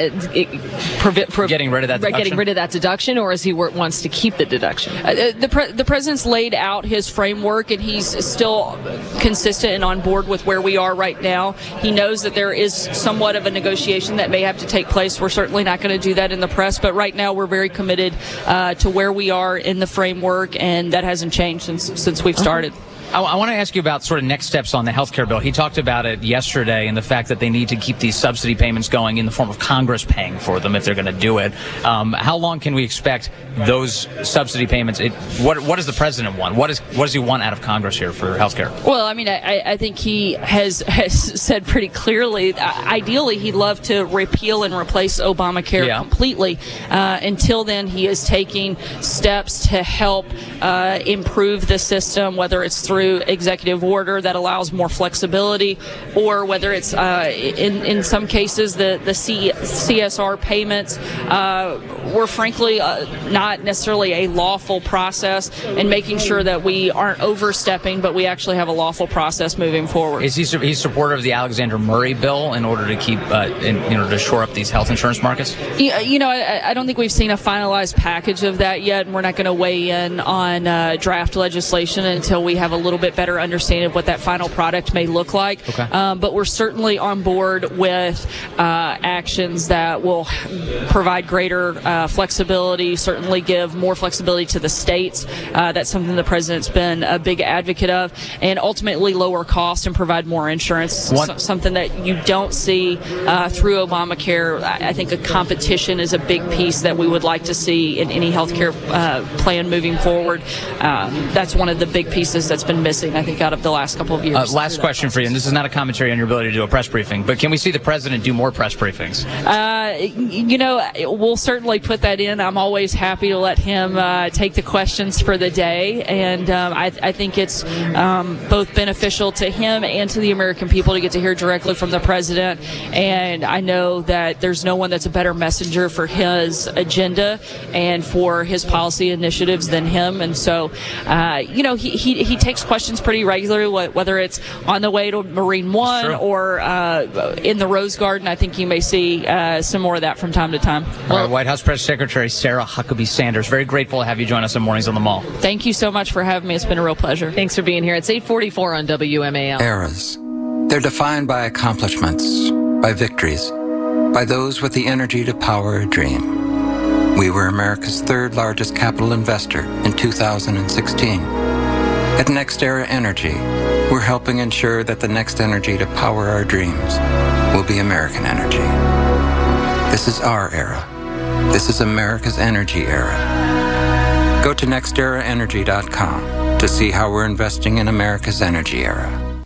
Getting rid of that deduction? Getting rid of that deduction, or is he wants to keep the deduction? The president's laid out his framework, and he's still consistent and on board with where we are right now. He knows that there is somewhat of a negotiation that may have to take place. We're certainly not going to do that in the press, but right now we're very committed to where we are in the framework, and that hasn't changed since we've started. I want to ask you about sort of next steps on the health care bill. He talked about it yesterday, and the fact that they need to keep these subsidy payments going in the form of Congress paying for them if they're going to do it. How long can we expect those subsidy payments? What does the president want? What does he want out of Congress here for health care? Well, I mean, I think he has said pretty clearly, ideally he'd love to repeal and replace Obamacare completely. Until then, he is taking steps to help improve the system, whether it's through executive order that allows more flexibility, or whether it's in some cases the CSR payments were frankly not necessarily a lawful process, and making sure that we aren't overstepping, but we actually have a lawful process moving forward. Is he's supporter of the Alexander Murray bill in order to keep in order to shore up these health insurance markets? I don't think we've seen a finalized package of that yet, and we're not going to weigh in on draft legislation until we have a little bit better understanding of what that final product may look like. Okay. But we're certainly on board with actions that will provide greater flexibility, certainly give more flexibility to the states. That's something the president's been a big advocate of, and ultimately lower cost and provide more insurance. Something that you don't see through Obamacare. I think a competition is a big piece that we would like to see in any healthcare plan moving forward. That's one of the big pieces that's been missing, I think, out of the last couple of years. Last question for you, and this is not a commentary on your ability to do a press briefing, but can we see the president do more press briefings? We'll certainly put that in. I'm always happy to let him take the questions for the day, and I think it's both beneficial to him and to the American people to get to hear directly from the president. And I know that there's no one that's a better messenger for his agenda and for his policy initiatives than him. And so, he takes questions pretty regularly, whether it's on the way to Marine One or in the Rose Garden. I think you may see some more of that from time to time. Well, White House Press Secretary Sarah Huckabee Sanders, very grateful to have you join us on Mornings on the Mall. Thank you so much for having me. It's been a real pleasure. Thanks for being here. It's 8:44 on WMAL. Eras. They're defined by accomplishments, by victories, by those with the energy to power a dream. We were America's third largest capital investor in 2016. At NextEra Energy, we're helping ensure that the next energy to power our dreams will be American energy. This is our era. This is America's energy era. Go to nexteraenergy.com to see how we're investing in America's energy era.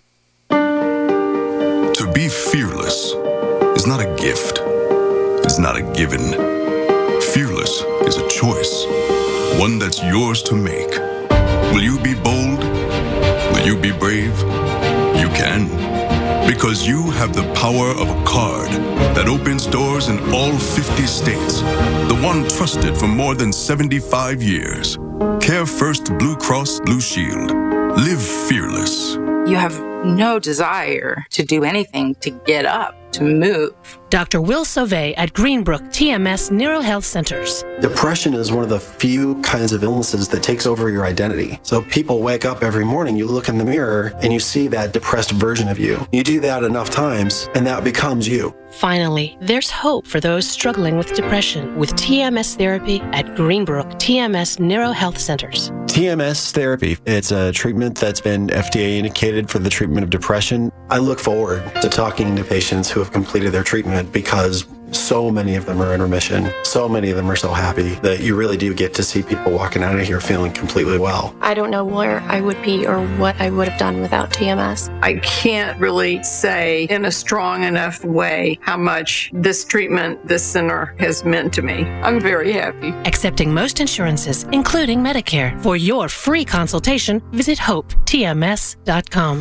To be fearless is not a gift. It's not a given. Fearless is a choice, one that's yours to make. Will you be bold? Will you be brave? You can, because you have the power of a card that opens doors in all 50 states, the one trusted for more than 75 years. Care First Blue Cross Blue Shield. Live fearless. You have no desire to do anything to get up, to move. Dr. Will Sauvé at Greenbrook TMS NeuroHealth Centers. Depression is one of the few kinds of illnesses that takes over your identity. So people wake up every morning, you look in the mirror, and you see that depressed version of you. You do that enough times, and that becomes you. Finally, there's hope for those struggling with depression with TMS therapy at Greenbrook TMS NeuroHealth Centers. TMS therapy, it's a treatment that's been FDA indicated for the treatment of depression. I look forward to talking to patients who have completed their treatment because so many of them are in remission. So many of them are so happy that you really do get to see people walking out of here feeling completely well. I don't know where I would be or what I would have done without TMS. I can't really say in a strong enough way how much this treatment, this center has meant to me. I'm very happy. Accepting most insurances, including Medicare. For your free consultation, visit hopetms.com.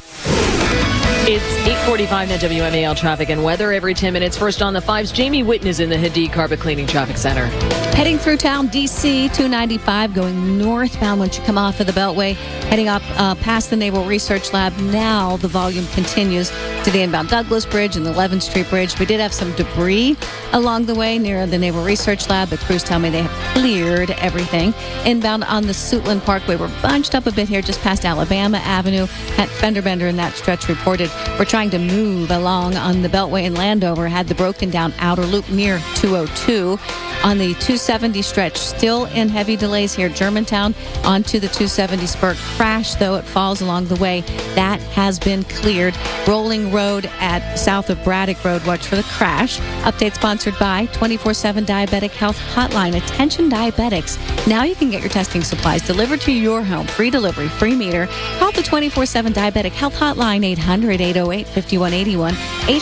It's 8:45 at WMAL traffic and weather every 10 minutes. First on the 5s, Jamie Whitten is in the Hadid Carpet Cleaning Traffic Center. Heading through town, D.C., 295, going northbound once you come off of the Beltway. Heading up past the Naval Research Lab. Now the volume continues to the inbound Douglas Bridge and the 11th Street Bridge. We did have some debris along the way near the Naval Research Lab, but crews tell me they have cleared everything. Inbound on the Suitland Parkway, we're bunched up a bit here just past Alabama Avenue. At fender bender in that stretch reported. We're trying to move along on the Beltway in Landover. Had the broken down outer loop near 202. On the 270 stretch, still in heavy delays here. Germantown onto the 270 spur. Crash, though, it falls along the way. That has been cleared. Rolling Road at south of Braddock Road. Watch for the crash. Update sponsored by 24/7 Diabetic Health Hotline. Attention diabetics. Now you can get your testing supplies delivered to your home. Free delivery, free meter. Call the 24/7 Diabetic Health Hotline, 800-808-5181,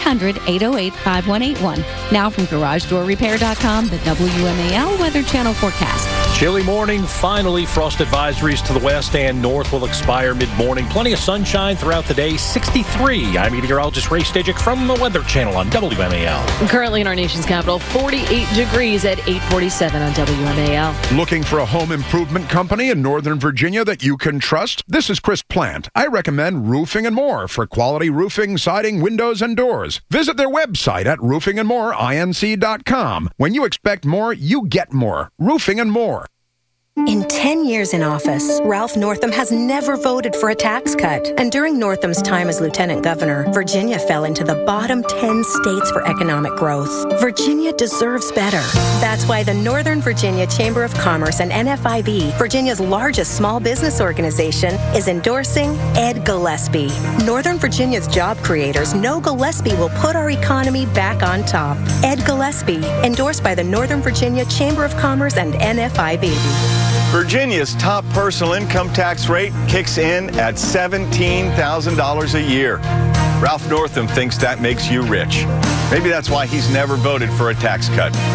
800-808-5181. Now from GarageDoorRepair.com, the WMAL Weather Channel forecast. Chilly morning. Finally, frost advisories to the west and north will expire mid-morning. Plenty of sunshine throughout the day. 63. I'm meteorologist Ray Stajic from the Weather Channel on WMAL. Currently in our nation's capital, 48 degrees at 8:47 on WMAL. Looking for a home improvement company in Northern Virginia that you can trust? This is Chris Plant. I recommend Roofing and More for quality roofing, siding, windows, and doors. Visit their website at roofingandmoreinc.com. When you expect more, you get more. Roofing and More. In 10 years in office, Ralph Northam has never voted for a tax cut. And during Northam's time as lieutenant governor, Virginia fell into the bottom 10 states for economic growth. Virginia deserves better. That's why the Northern Virginia Chamber of Commerce and NFIB, Virginia's largest small business organization, is endorsing Ed Gillespie. Northern Virginia's job creators know Gillespie will put our economy back on top. Ed Gillespie, endorsed by the Northern Virginia Chamber of Commerce and NFIB. Virginia's top personal income tax rate kicks in at $17,000 a year. Ralph Northam thinks that makes you rich. Maybe that's why he's never voted for a tax cut.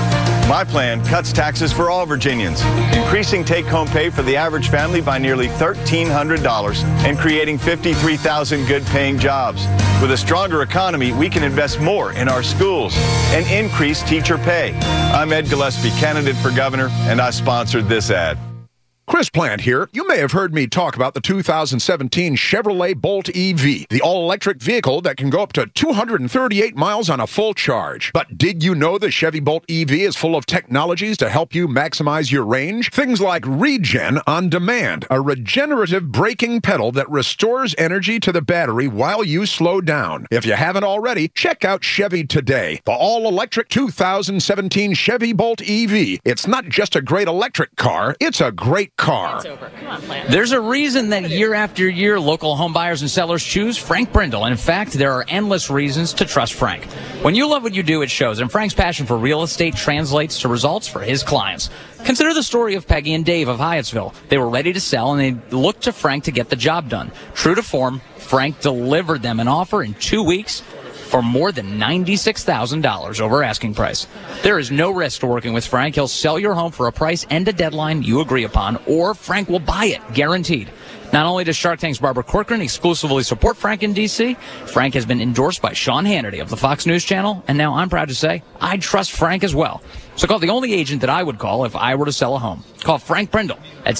My plan cuts taxes for all Virginians, increasing take-home pay for the average family by nearly $1,300 and creating 53,000 good-paying jobs. With a stronger economy, we can invest more in our schools and increase teacher pay. I'm Ed Gillespie, candidate for governor, and I sponsored this ad. Chris Plant here. You may have heard me talk about the 2017 Chevrolet Bolt EV, the all-electric vehicle that can go up to 238 miles on a full charge. But did you know the Chevy Bolt EV is full of technologies to help you maximize your range? Things like Regen on Demand, a regenerative braking pedal that restores energy to the battery while you slow down. If you haven't already, check out Chevy today. The all-electric 2017 Chevy Bolt EV. It's not just a great electric car, it's a great car. It's over. Come on, Plant. There's a reason that year after year, local home buyers and sellers choose Frank Brindle. And in fact, there are endless reasons to trust Frank. When you love what you do, it shows. And Frank's passion for real estate translates to results for his clients. Consider the story of Peggy and Dave of Hyattsville. They were ready to sell, and they looked to Frank to get the job done. True to form, Frank delivered them an offer in 2 weeks for more than $96,000 over asking price. There is no risk to working with Frank. He'll sell your home for a price and a deadline you agree upon, or Frank will buy it, guaranteed. Not only does Shark Tank's Barbara Corcoran exclusively support Frank in D.C., Frank has been endorsed by Sean Hannity of the Fox News Channel, and now I'm proud to say I trust Frank as well. So call the only agent that I would call if I were to sell a home. Call Frank Brindle at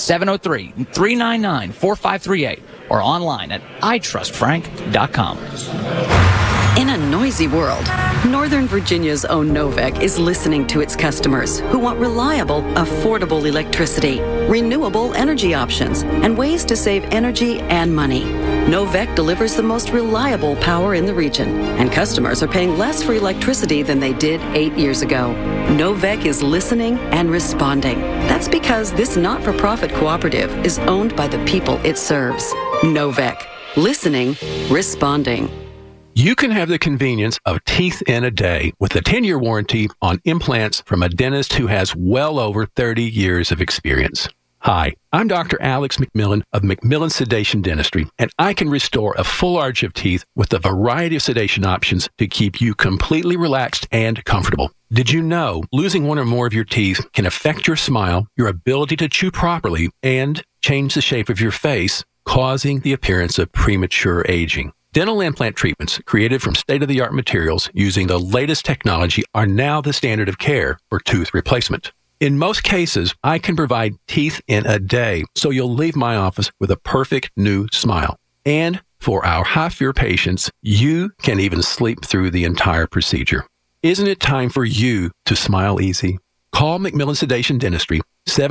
703-399-4538 or online at itrustfrank.com. In a noisy world, Northern Virginia's own Novec is listening to its customers who want reliable, affordable electricity, renewable energy options, and ways to save energy and money. Novec delivers the most reliable power in the region, and customers are paying less for electricity than they did 8 years ago. Novec is listening and responding. That's because this not-for-profit cooperative is owned by the people it serves. Novec. Listening, responding. You can have the convenience of teeth in a day with a 10-year warranty on implants from a dentist who has well over 30 years of experience. Hi, I'm Dr. Alex McMillan of McMillan Sedation Dentistry, and I can restore a full arch of teeth with a variety of sedation options to keep you completely relaxed and comfortable. Did you know losing one or more of your teeth can affect your smile, your ability to chew properly, and change the shape of your face, causing the appearance of premature aging? Dental implant treatments created from state-of-the-art materials using the latest technology are now the standard of care for tooth replacement. In most cases, I can provide teeth in a day, so you'll leave my office with a perfect new smile. And for our high-fear patients, you can even sleep through the entire procedure. Isn't it time for you to smile easy? Call McMillan Sedation Dentistry,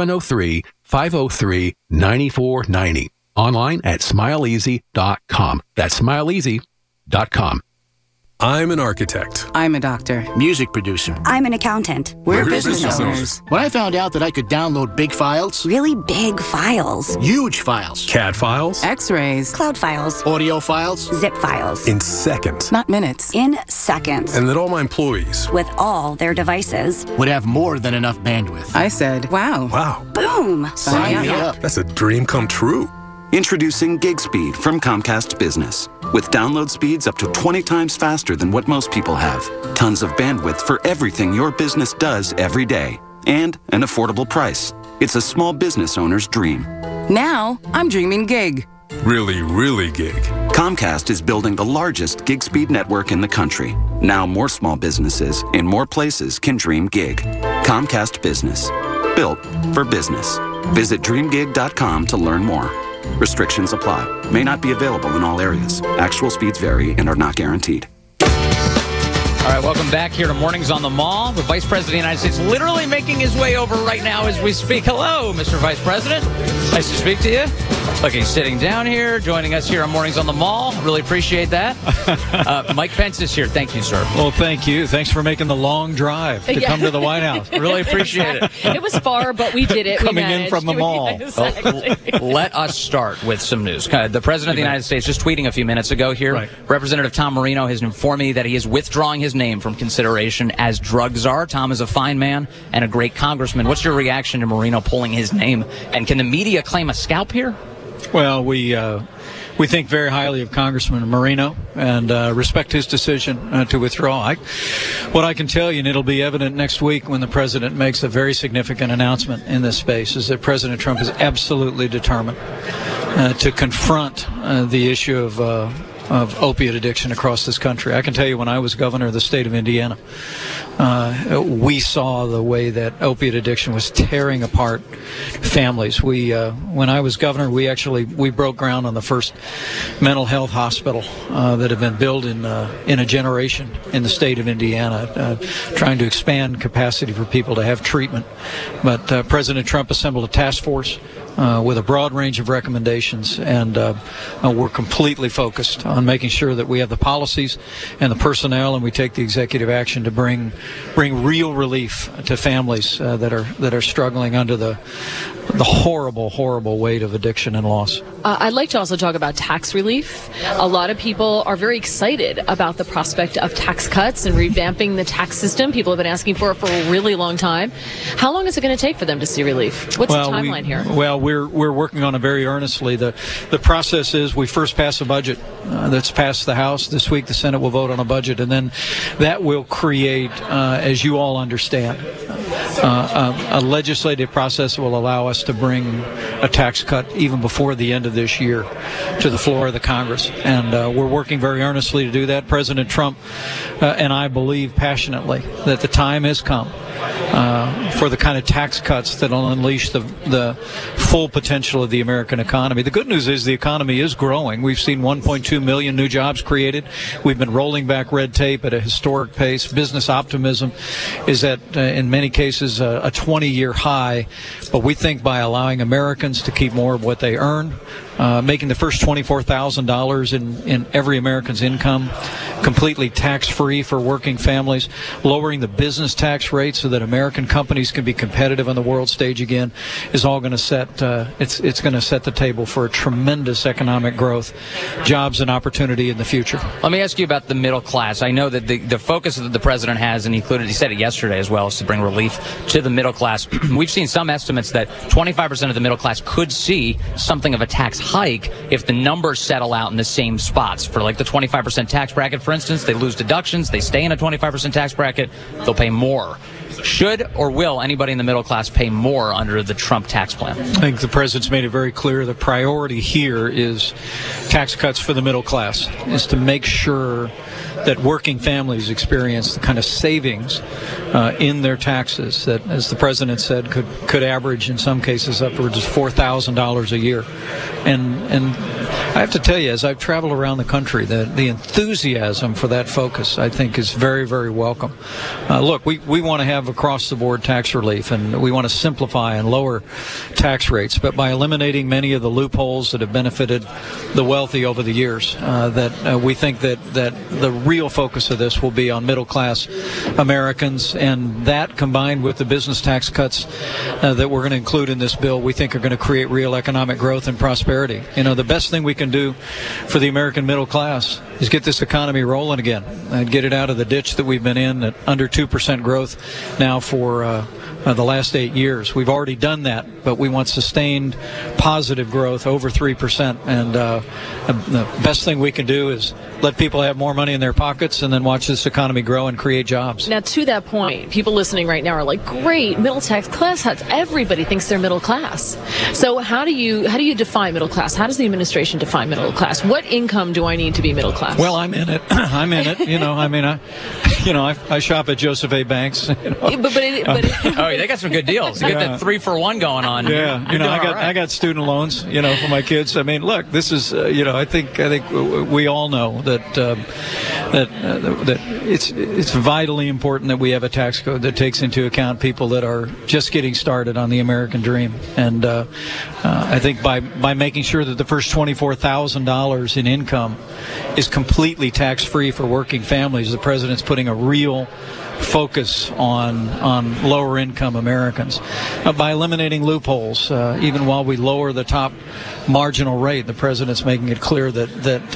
703-503-9490. Online at smileeasy.com. That's smileeasy.com. I'm an architect. I'm a doctor. Music producer. I'm an accountant. We're business owners. When I found out that I could download big files. Really big files. Huge files. CAD files. X-rays. Cloud files. Audio files. Zip files. In seconds. Not minutes. In seconds. And that all my employees, with all their devices, would have more than enough bandwidth. I said, wow. Wow. Boom. Sign me up. That's a dream come true. Introducing GigSpeed from Comcast Business. With download speeds up to 20 times faster than what most people have. Tons of bandwidth for everything your business does every day. And an affordable price. It's a small business owner's dream. Now, I'm dreaming gig. Really, really gig. Comcast is building the largest GigSpeed network in the country. Now more small businesses in more places can dream gig. Comcast Business. Built for business. Visit dreamgig.com to learn more. Restrictions apply. May not be available in all areas. Actual speeds vary and are not guaranteed. All right, welcome back here to Mornings on the Mall. The Vice President of the United States literally making his way over right now as we speak. Hello, Mr. Vice President. Nice to speak to you. Look, he's sitting down here, joining us here on Mornings on the Mall. Really appreciate that. Mike Pence is here. Thank you, sir. Well, thank you. Thanks for making the long drive to come to the White House. Really appreciate it. It was far, but we did it. Coming in from the mall. Exactly. Let us start with some news. The President of the United States, just tweeting a few minutes ago here, right. Representative Tom Marino has informed me that he is withdrawing his name from consideration as drug czar. Tom is a fine man and a great congressman. What's your reaction to Marino pulling his name? And can the media claim a scalp here? Well, we We think very highly of Congressman Moreno and respect his decision to withdraw. What I can tell you, and it'll be evident next week when the president makes a very significant announcement in this space, is that President Trump is absolutely determined to confront the issue of opiate addiction across this country. I can tell you, when I was governor of the state of Indiana, we saw the way that opiate addiction was tearing apart families. When I was governor, we broke ground on the first mental health hospital that had been built in a generation in the state of Indiana, trying to expand capacity for people to have treatment. But President Trump assembled a task force with a broad range of recommendations, and we're completely focused on making sure that we have the policies and the personnel, and we take the executive action to bring real relief to families that are struggling under the horrible weight of addiction and loss. I'd like to also talk about tax relief. A lot of people are very excited about the prospect of tax cuts and revamping the tax system. People have been asking for it for a really long time. How long is it going to take for them to see relief? What's the timeline here? Well, we're working on it very earnestly. The process is we first pass a budget that's passed the House. This week the Senate will vote on a budget, and then that will create, as you all understand, a legislative process that will allow us to bring a tax cut even before the end of this year to the floor of the Congress. And we're working very earnestly to do that. President Trump and I believe passionately that the time has come for the kind of tax cuts that will unleash the full potential of the American economy. The good news is the economy is growing. We've seen 1.2 million new jobs created. We've been rolling back red tape at a historic pace. Business optimism is at, in many cases, a 20-year high. But we think by allowing Americans to keep more of what they earn, making the first $24,000 in every American's income completely tax-free for working families, lowering the business tax rate so that American companies can be competitive on the world stage again, is all going to set it's going to set the table for a tremendous economic growth, jobs, and opportunity in the future. Let me ask you about the middle class. I know that the focus that the president has, and he said it yesterday as well, is to bring relief to the middle class. We've seen some estimates that 25% of the middle class could see something of a tax hike if the numbers settle out in the same spots. For like the 25% tax bracket, for instance, they lose deductions, they stay in a 25% tax bracket, they'll pay more. Should or will anybody in the middle class pay more under the Trump tax plan? I think the president's made it very clear the priority here is tax cuts for the middle class, is to make sure that working families experience the kind of savings in their taxes that, as the president said, could average in some cases upwards of $4,000 a year. And I have to tell you, as I've traveled around the country, the enthusiasm for that focus, I think, is very, very welcome. Look, we want to have across-the-board tax relief, and we want to simplify and lower tax rates. But by eliminating many of the loopholes that have benefited the wealthy over the years, we think that the real focus of this will be on middle-class Americans, and that combined with the business tax cuts that we're going to include in this bill, we think are going to create real economic growth and prosperity. You know, the best thing we can do for the American middle class is get this economy rolling again and get it out of the ditch that we've been in at under 2% growth now for the last 8 years. We've already done that, but we want sustained positive growth over 3%. And the best thing we can do is let people have more money in their pockets and then watch this economy grow and create jobs. Now, to that point, people listening right now are like, great, middle tax class cuts. Everybody thinks they're middle class. So how do you define middle class? How does the administration define middle class? What income do I need to be middle class? Well, I'm in it. I'm in it. You know, I mean, I shop at Joseph A. Banks. You know. Oh, they got some good deals. You got the 3-for-1 going on. Yeah, you know, I got student loans, you know, for my kids. I mean, look, this is, I think we all know that it's vitally important that we have a tax code that takes into account people that are just getting started on the American dream. And I think by making sure that the first $24,000 in income is completely tax-free for working families, the president's putting a real focus on lower income Americans by eliminating loopholes. Even while we lower the top marginal rate, the president's making it clear that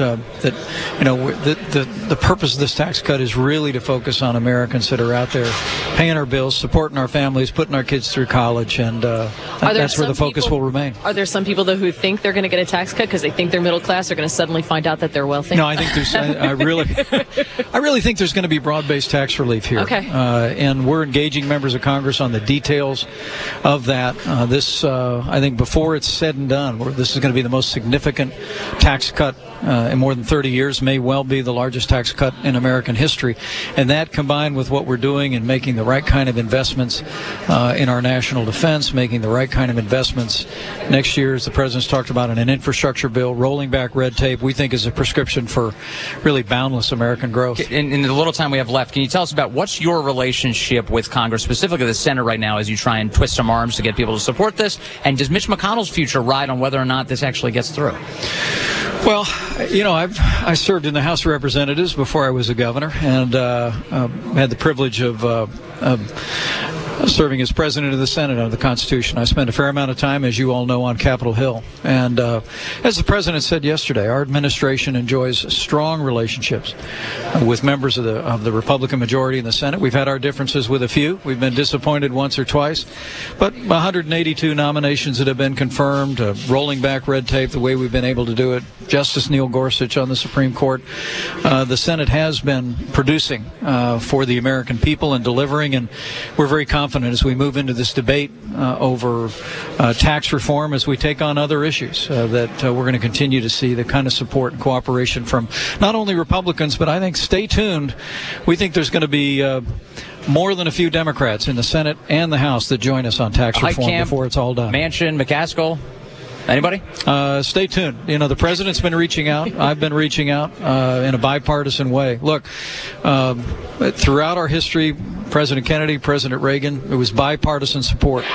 the purpose of this tax cut is really to focus on Americans that are out there paying our bills, supporting our families, putting our kids through college, and that's where the focus will remain. Are there some people, though, who think they're going to get a tax cut because they think they're middle class are going to suddenly find out that they're wealthy? No, I think there's. I really think there's going to be broad-based tax relief here. Okay. And we're engaging members of Congress on the details of that. I think before it's said and done, this is going to be the most significant tax cut in more than 30 years, may well be the largest tax cut in American history. And that, combined with what we're doing in making the right kind of investments in our national defense, making the right kind of investments next year, as the president's talked about, in an infrastructure bill, rolling back red tape, we think is a prescription for really boundless American growth. In the little time we have left, can you tell us about what's your relationship with Congress, specifically the Senate right now, as you try and twist some arms to get people to support this? And does Mitch McConnell's future ride on whether or not this actually gets through? Well, I served in the House of Representatives before I was a governor, and had the privilege of serving as president of the Senate under the Constitution. I spent a fair amount of time, as you all know, on Capitol Hill. And as the president said yesterday, our administration enjoys strong relationships with members of the Republican majority in the Senate. We've had our differences with a few. We've been disappointed once or twice. But 182 nominations that have been confirmed, rolling back red tape the way we've been able to do it, Justice Neil Gorsuch on the Supreme Court, the Senate has been producing for the American people and delivering, and we're very confident as we move into this debate over tax reform, as we take on other issues, that we're going to continue to see the kind of support and cooperation from not only Republicans, but I think, stay tuned, we think there's going to be more than a few Democrats in the Senate and the House that join us on tax reform before it's all done. Manchin, McCaskill. Anybody? Stay tuned. The president's been reaching out. I've been reaching out in a bipartisan way. Look, throughout our history, President Kennedy, President Reagan, it was bipartisan support.